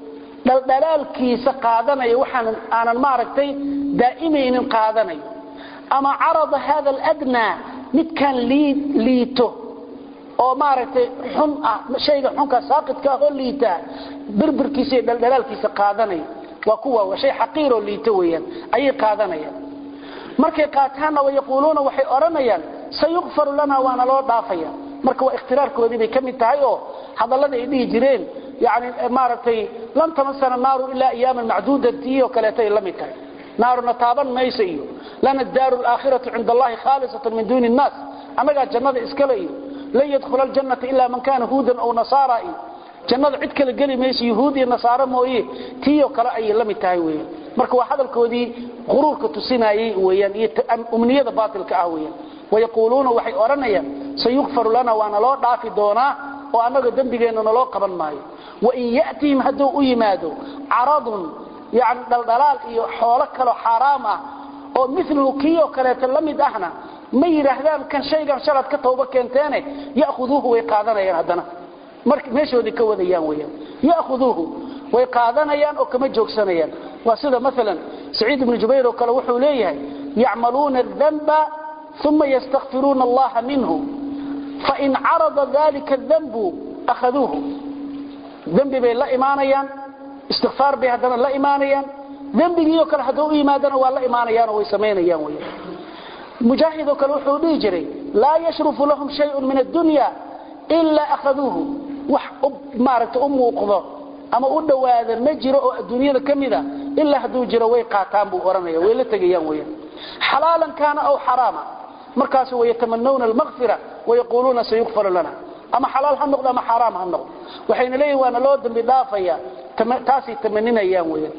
دلال كيس قادني وحن أنا الماركتي دائمين قادني أما عرض هذا الأدنى مت كان لي ليته أو ماركتي حنأ شيء حنك ساقط كهو ليته بربر كيس دلال كيس قادني وكوا وشيء حقير ليتويا أي قادني markay qaataana way yaqooluuna waxay oranayaan sayughfar lana wa ana loo dhaafaya marka waa ikhtilaarkoodii bay kamid tahay oo hadallada ay dhigi jireen yaani maartay lan tamasana naaru illa ayyaman ma'duudati oo kaleetay lamid tahay naaruna taaban maysayo lana daarul aakhiratu inda allahi khalisatan min duuni an-nas amaga jannada iskaleeyo la yadkhul al-jannata illa man kana hudan aw nasara jannada cid kale gali mayso yahuudi iyo nasaara mooyee tiyo kale ay lamid tahay weeyaan marka waa hadalkoodii quruurka tusinayay weeyaan iyo umniyada baatilka ah weeyaan wayaquluuna waxay oranayaan sayughfar lana wa ana loo dhaafi doona oo anaga dambigeena loo qaban maayo wa in yaatihim hadu u yimaado aradun yaani daldalaal iyo xoolo kale xaraam ah oo mithlu kiyo kale lamid ahna ma yiraahdaan kan shaygan sharad ka tooba keenteene yaaxuduhu way qaadanayaan hadana marka meeshoodii ka wadayaan weeyaan yaaxuduhu way qaadanayaan oo kama joogsanayaan وسيده مثلا سعيد بن جبير وكله وحو ليه يعملون الذنب ثم يستغفرون الله منه فإن عرض ذلك الذنب أخذوه ذنب بي لا إيمانيان استغفار به هدنا لا إيمانيان ذنب يوكل هدو إيمانيان ولا إيمانيان ويسمينيان ويا مجاهد وكله وحو ليه لا يشرف لهم شيء من الدنيا إلا أخذوه وحب مارت أمه وقضاه ama u dhawaada ma jiro oo adduunyada kamida illa haduu jiro way qaataan buu oranaya way la tagayaan weeyaan halaalan kana aw harama markaas way tamanawna al-maghfira way yaquluna sayughfar lana ama halaal ha noqdo ama haram ha noqdo waxayna leeyahay waana loo dambi dhaafaya taasi tamaninayaan weeyaan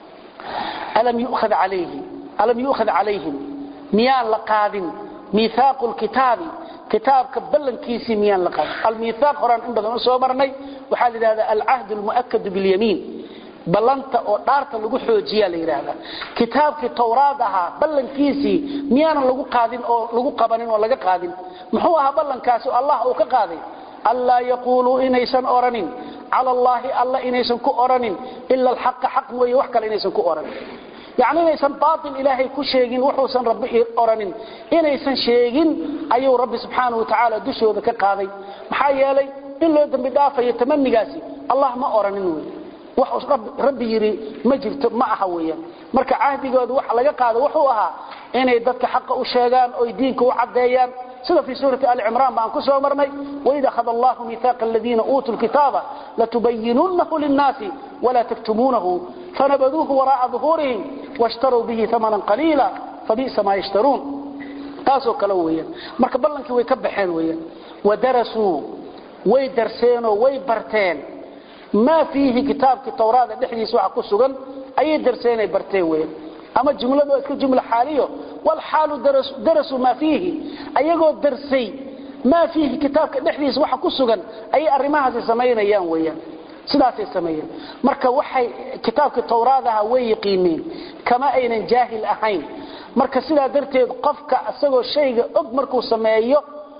alam yu'khad alayhi alam yu'khad alayhim miyaan la qaadin miisaaqul kitaabi كتابك بلن كيسي ميان لقد الميثاق قرآن إن بدنا سوى مرني وحال هذا العهد المؤكد باليمين بلنت أو دارت لغو حوجيا ليرادا كتابك توراadها بلن كيسي ميان لغو قادين أو لغو قبانين أو لغا قادين محوها بلن كاسو الله أو كقادين ألا يقولوا إنيسان أورانين على الله ألا إنيسان كو أورانين إلا الحق حق ويوحكال إنيسان كو أورانين يعني إنيسان باطل إلهي كو شيغين وحوسان ربي أورانين إنيسان شيغين أيو ربي سبحانه وتعالى دوشو ذا كقاضي محايا لي إلا يدن بدافة يتمني قاسي الله ما أورانين وحوس رب ربي يري مجرد ما أحويا مركا عهدي قاد وح لغا قاضي وحوها إني دادك حق أشيغان أو يدينك وعديان سيدا في سورة آل عمران بأن كسو مرمي وإذا أخذ الله ميثاق الذين أوتوا الكتاب لتبيننه للناس ولا تكتمونه فنبذوه وراء ظهورهم واشتروا به ثمنا قليلا فبئس ما يشترون تاسو كلويا marka ballankii way ka baxeen weeyaan wadarasu way darseen oo way barteen ma fihi kitabki tawraada dhixdiisa waxa ku sugan ay darseen ay barteen weeyaan ama jumladu iska jumla xaaliyo wal xaalu darasu darasu ma fihi ayagoo darsay ma fihi kitabka dhixdiisa waxa ku sugan ay arimahaas sameeyaan weeyaan sidaas ay sameeyeen marka waxay kitabka tawraadaha way yaqiineen kama aynan jaahil ahayn marka sida darteed qofka asagoo shayga og markuu sameeyo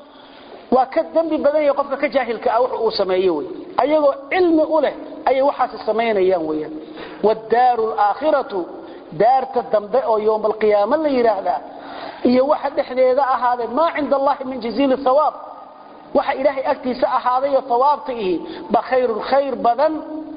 waa ka dambi badan yahay qofka ka jaahilka ah uu sameeyo way ayagoo cilmi u leh ay waxaas sameeyaan weeyaan wad-daarul aakhiratu daarta dambe oo yoom al-qiyaamah la yiraahdaa iyo waxa dhexdeeda ahaaday ma cinda Allah min jaziil thawab waxa ilaahay agtiisa ahaaday oo thawaabtii ba khayrul khayr badan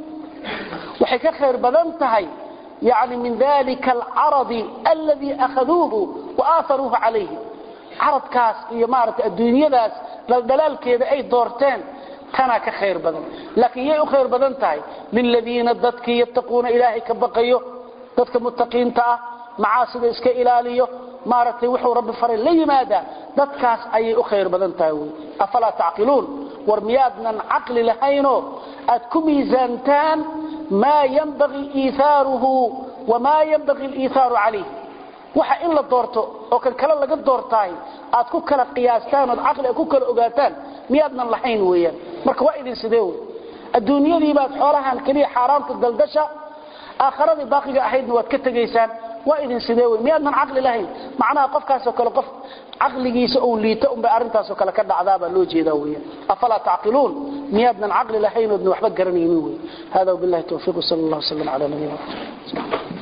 waxa ka khayr badan tahay يعني من ذلك العرض الذي أخذوه وآثروه عليه عرض كاس يمارة الدنيا داس للدلال كذا أي دورتين كان كخير بدن لكن يأو خير بدن تاي للذين ضدك يتقون إلهي كبقيه ضدك متقين تا معاصد إسك إلاليه maartay wuxuu rabbi faray la yimaada dadkaas ayay u khayr badan tahay afala taqilun war miyaadnan aqli lahayno ad ku miisantaan ma yanbaghi itharuhu wama yanbaghi al-itharu alayhi waxa in la doorto oo kan kala laga doortay aad ku kala qiyaastaan oo aqli ku kala ogaataan miyaadnan lahayn weeyaan marka waa idin sidee adduunyadii baad xoolahan kaliya xaraamta daldasha aakhiradii baaqiga ahaydna waad ka tageysaan waa idin sidee miyaadnan aqli lahayn macnaha qofkaas oo kale qof aqligiisa oo liita um bay arintaas oo kale ka dhacdaaba loo jeedaa weeyaan afala taqilun miyaadnan aqli lahayn oo waxba garanaynin weey hada billahi tawfiq sallallahu alayhi wa sallam ala nabiyina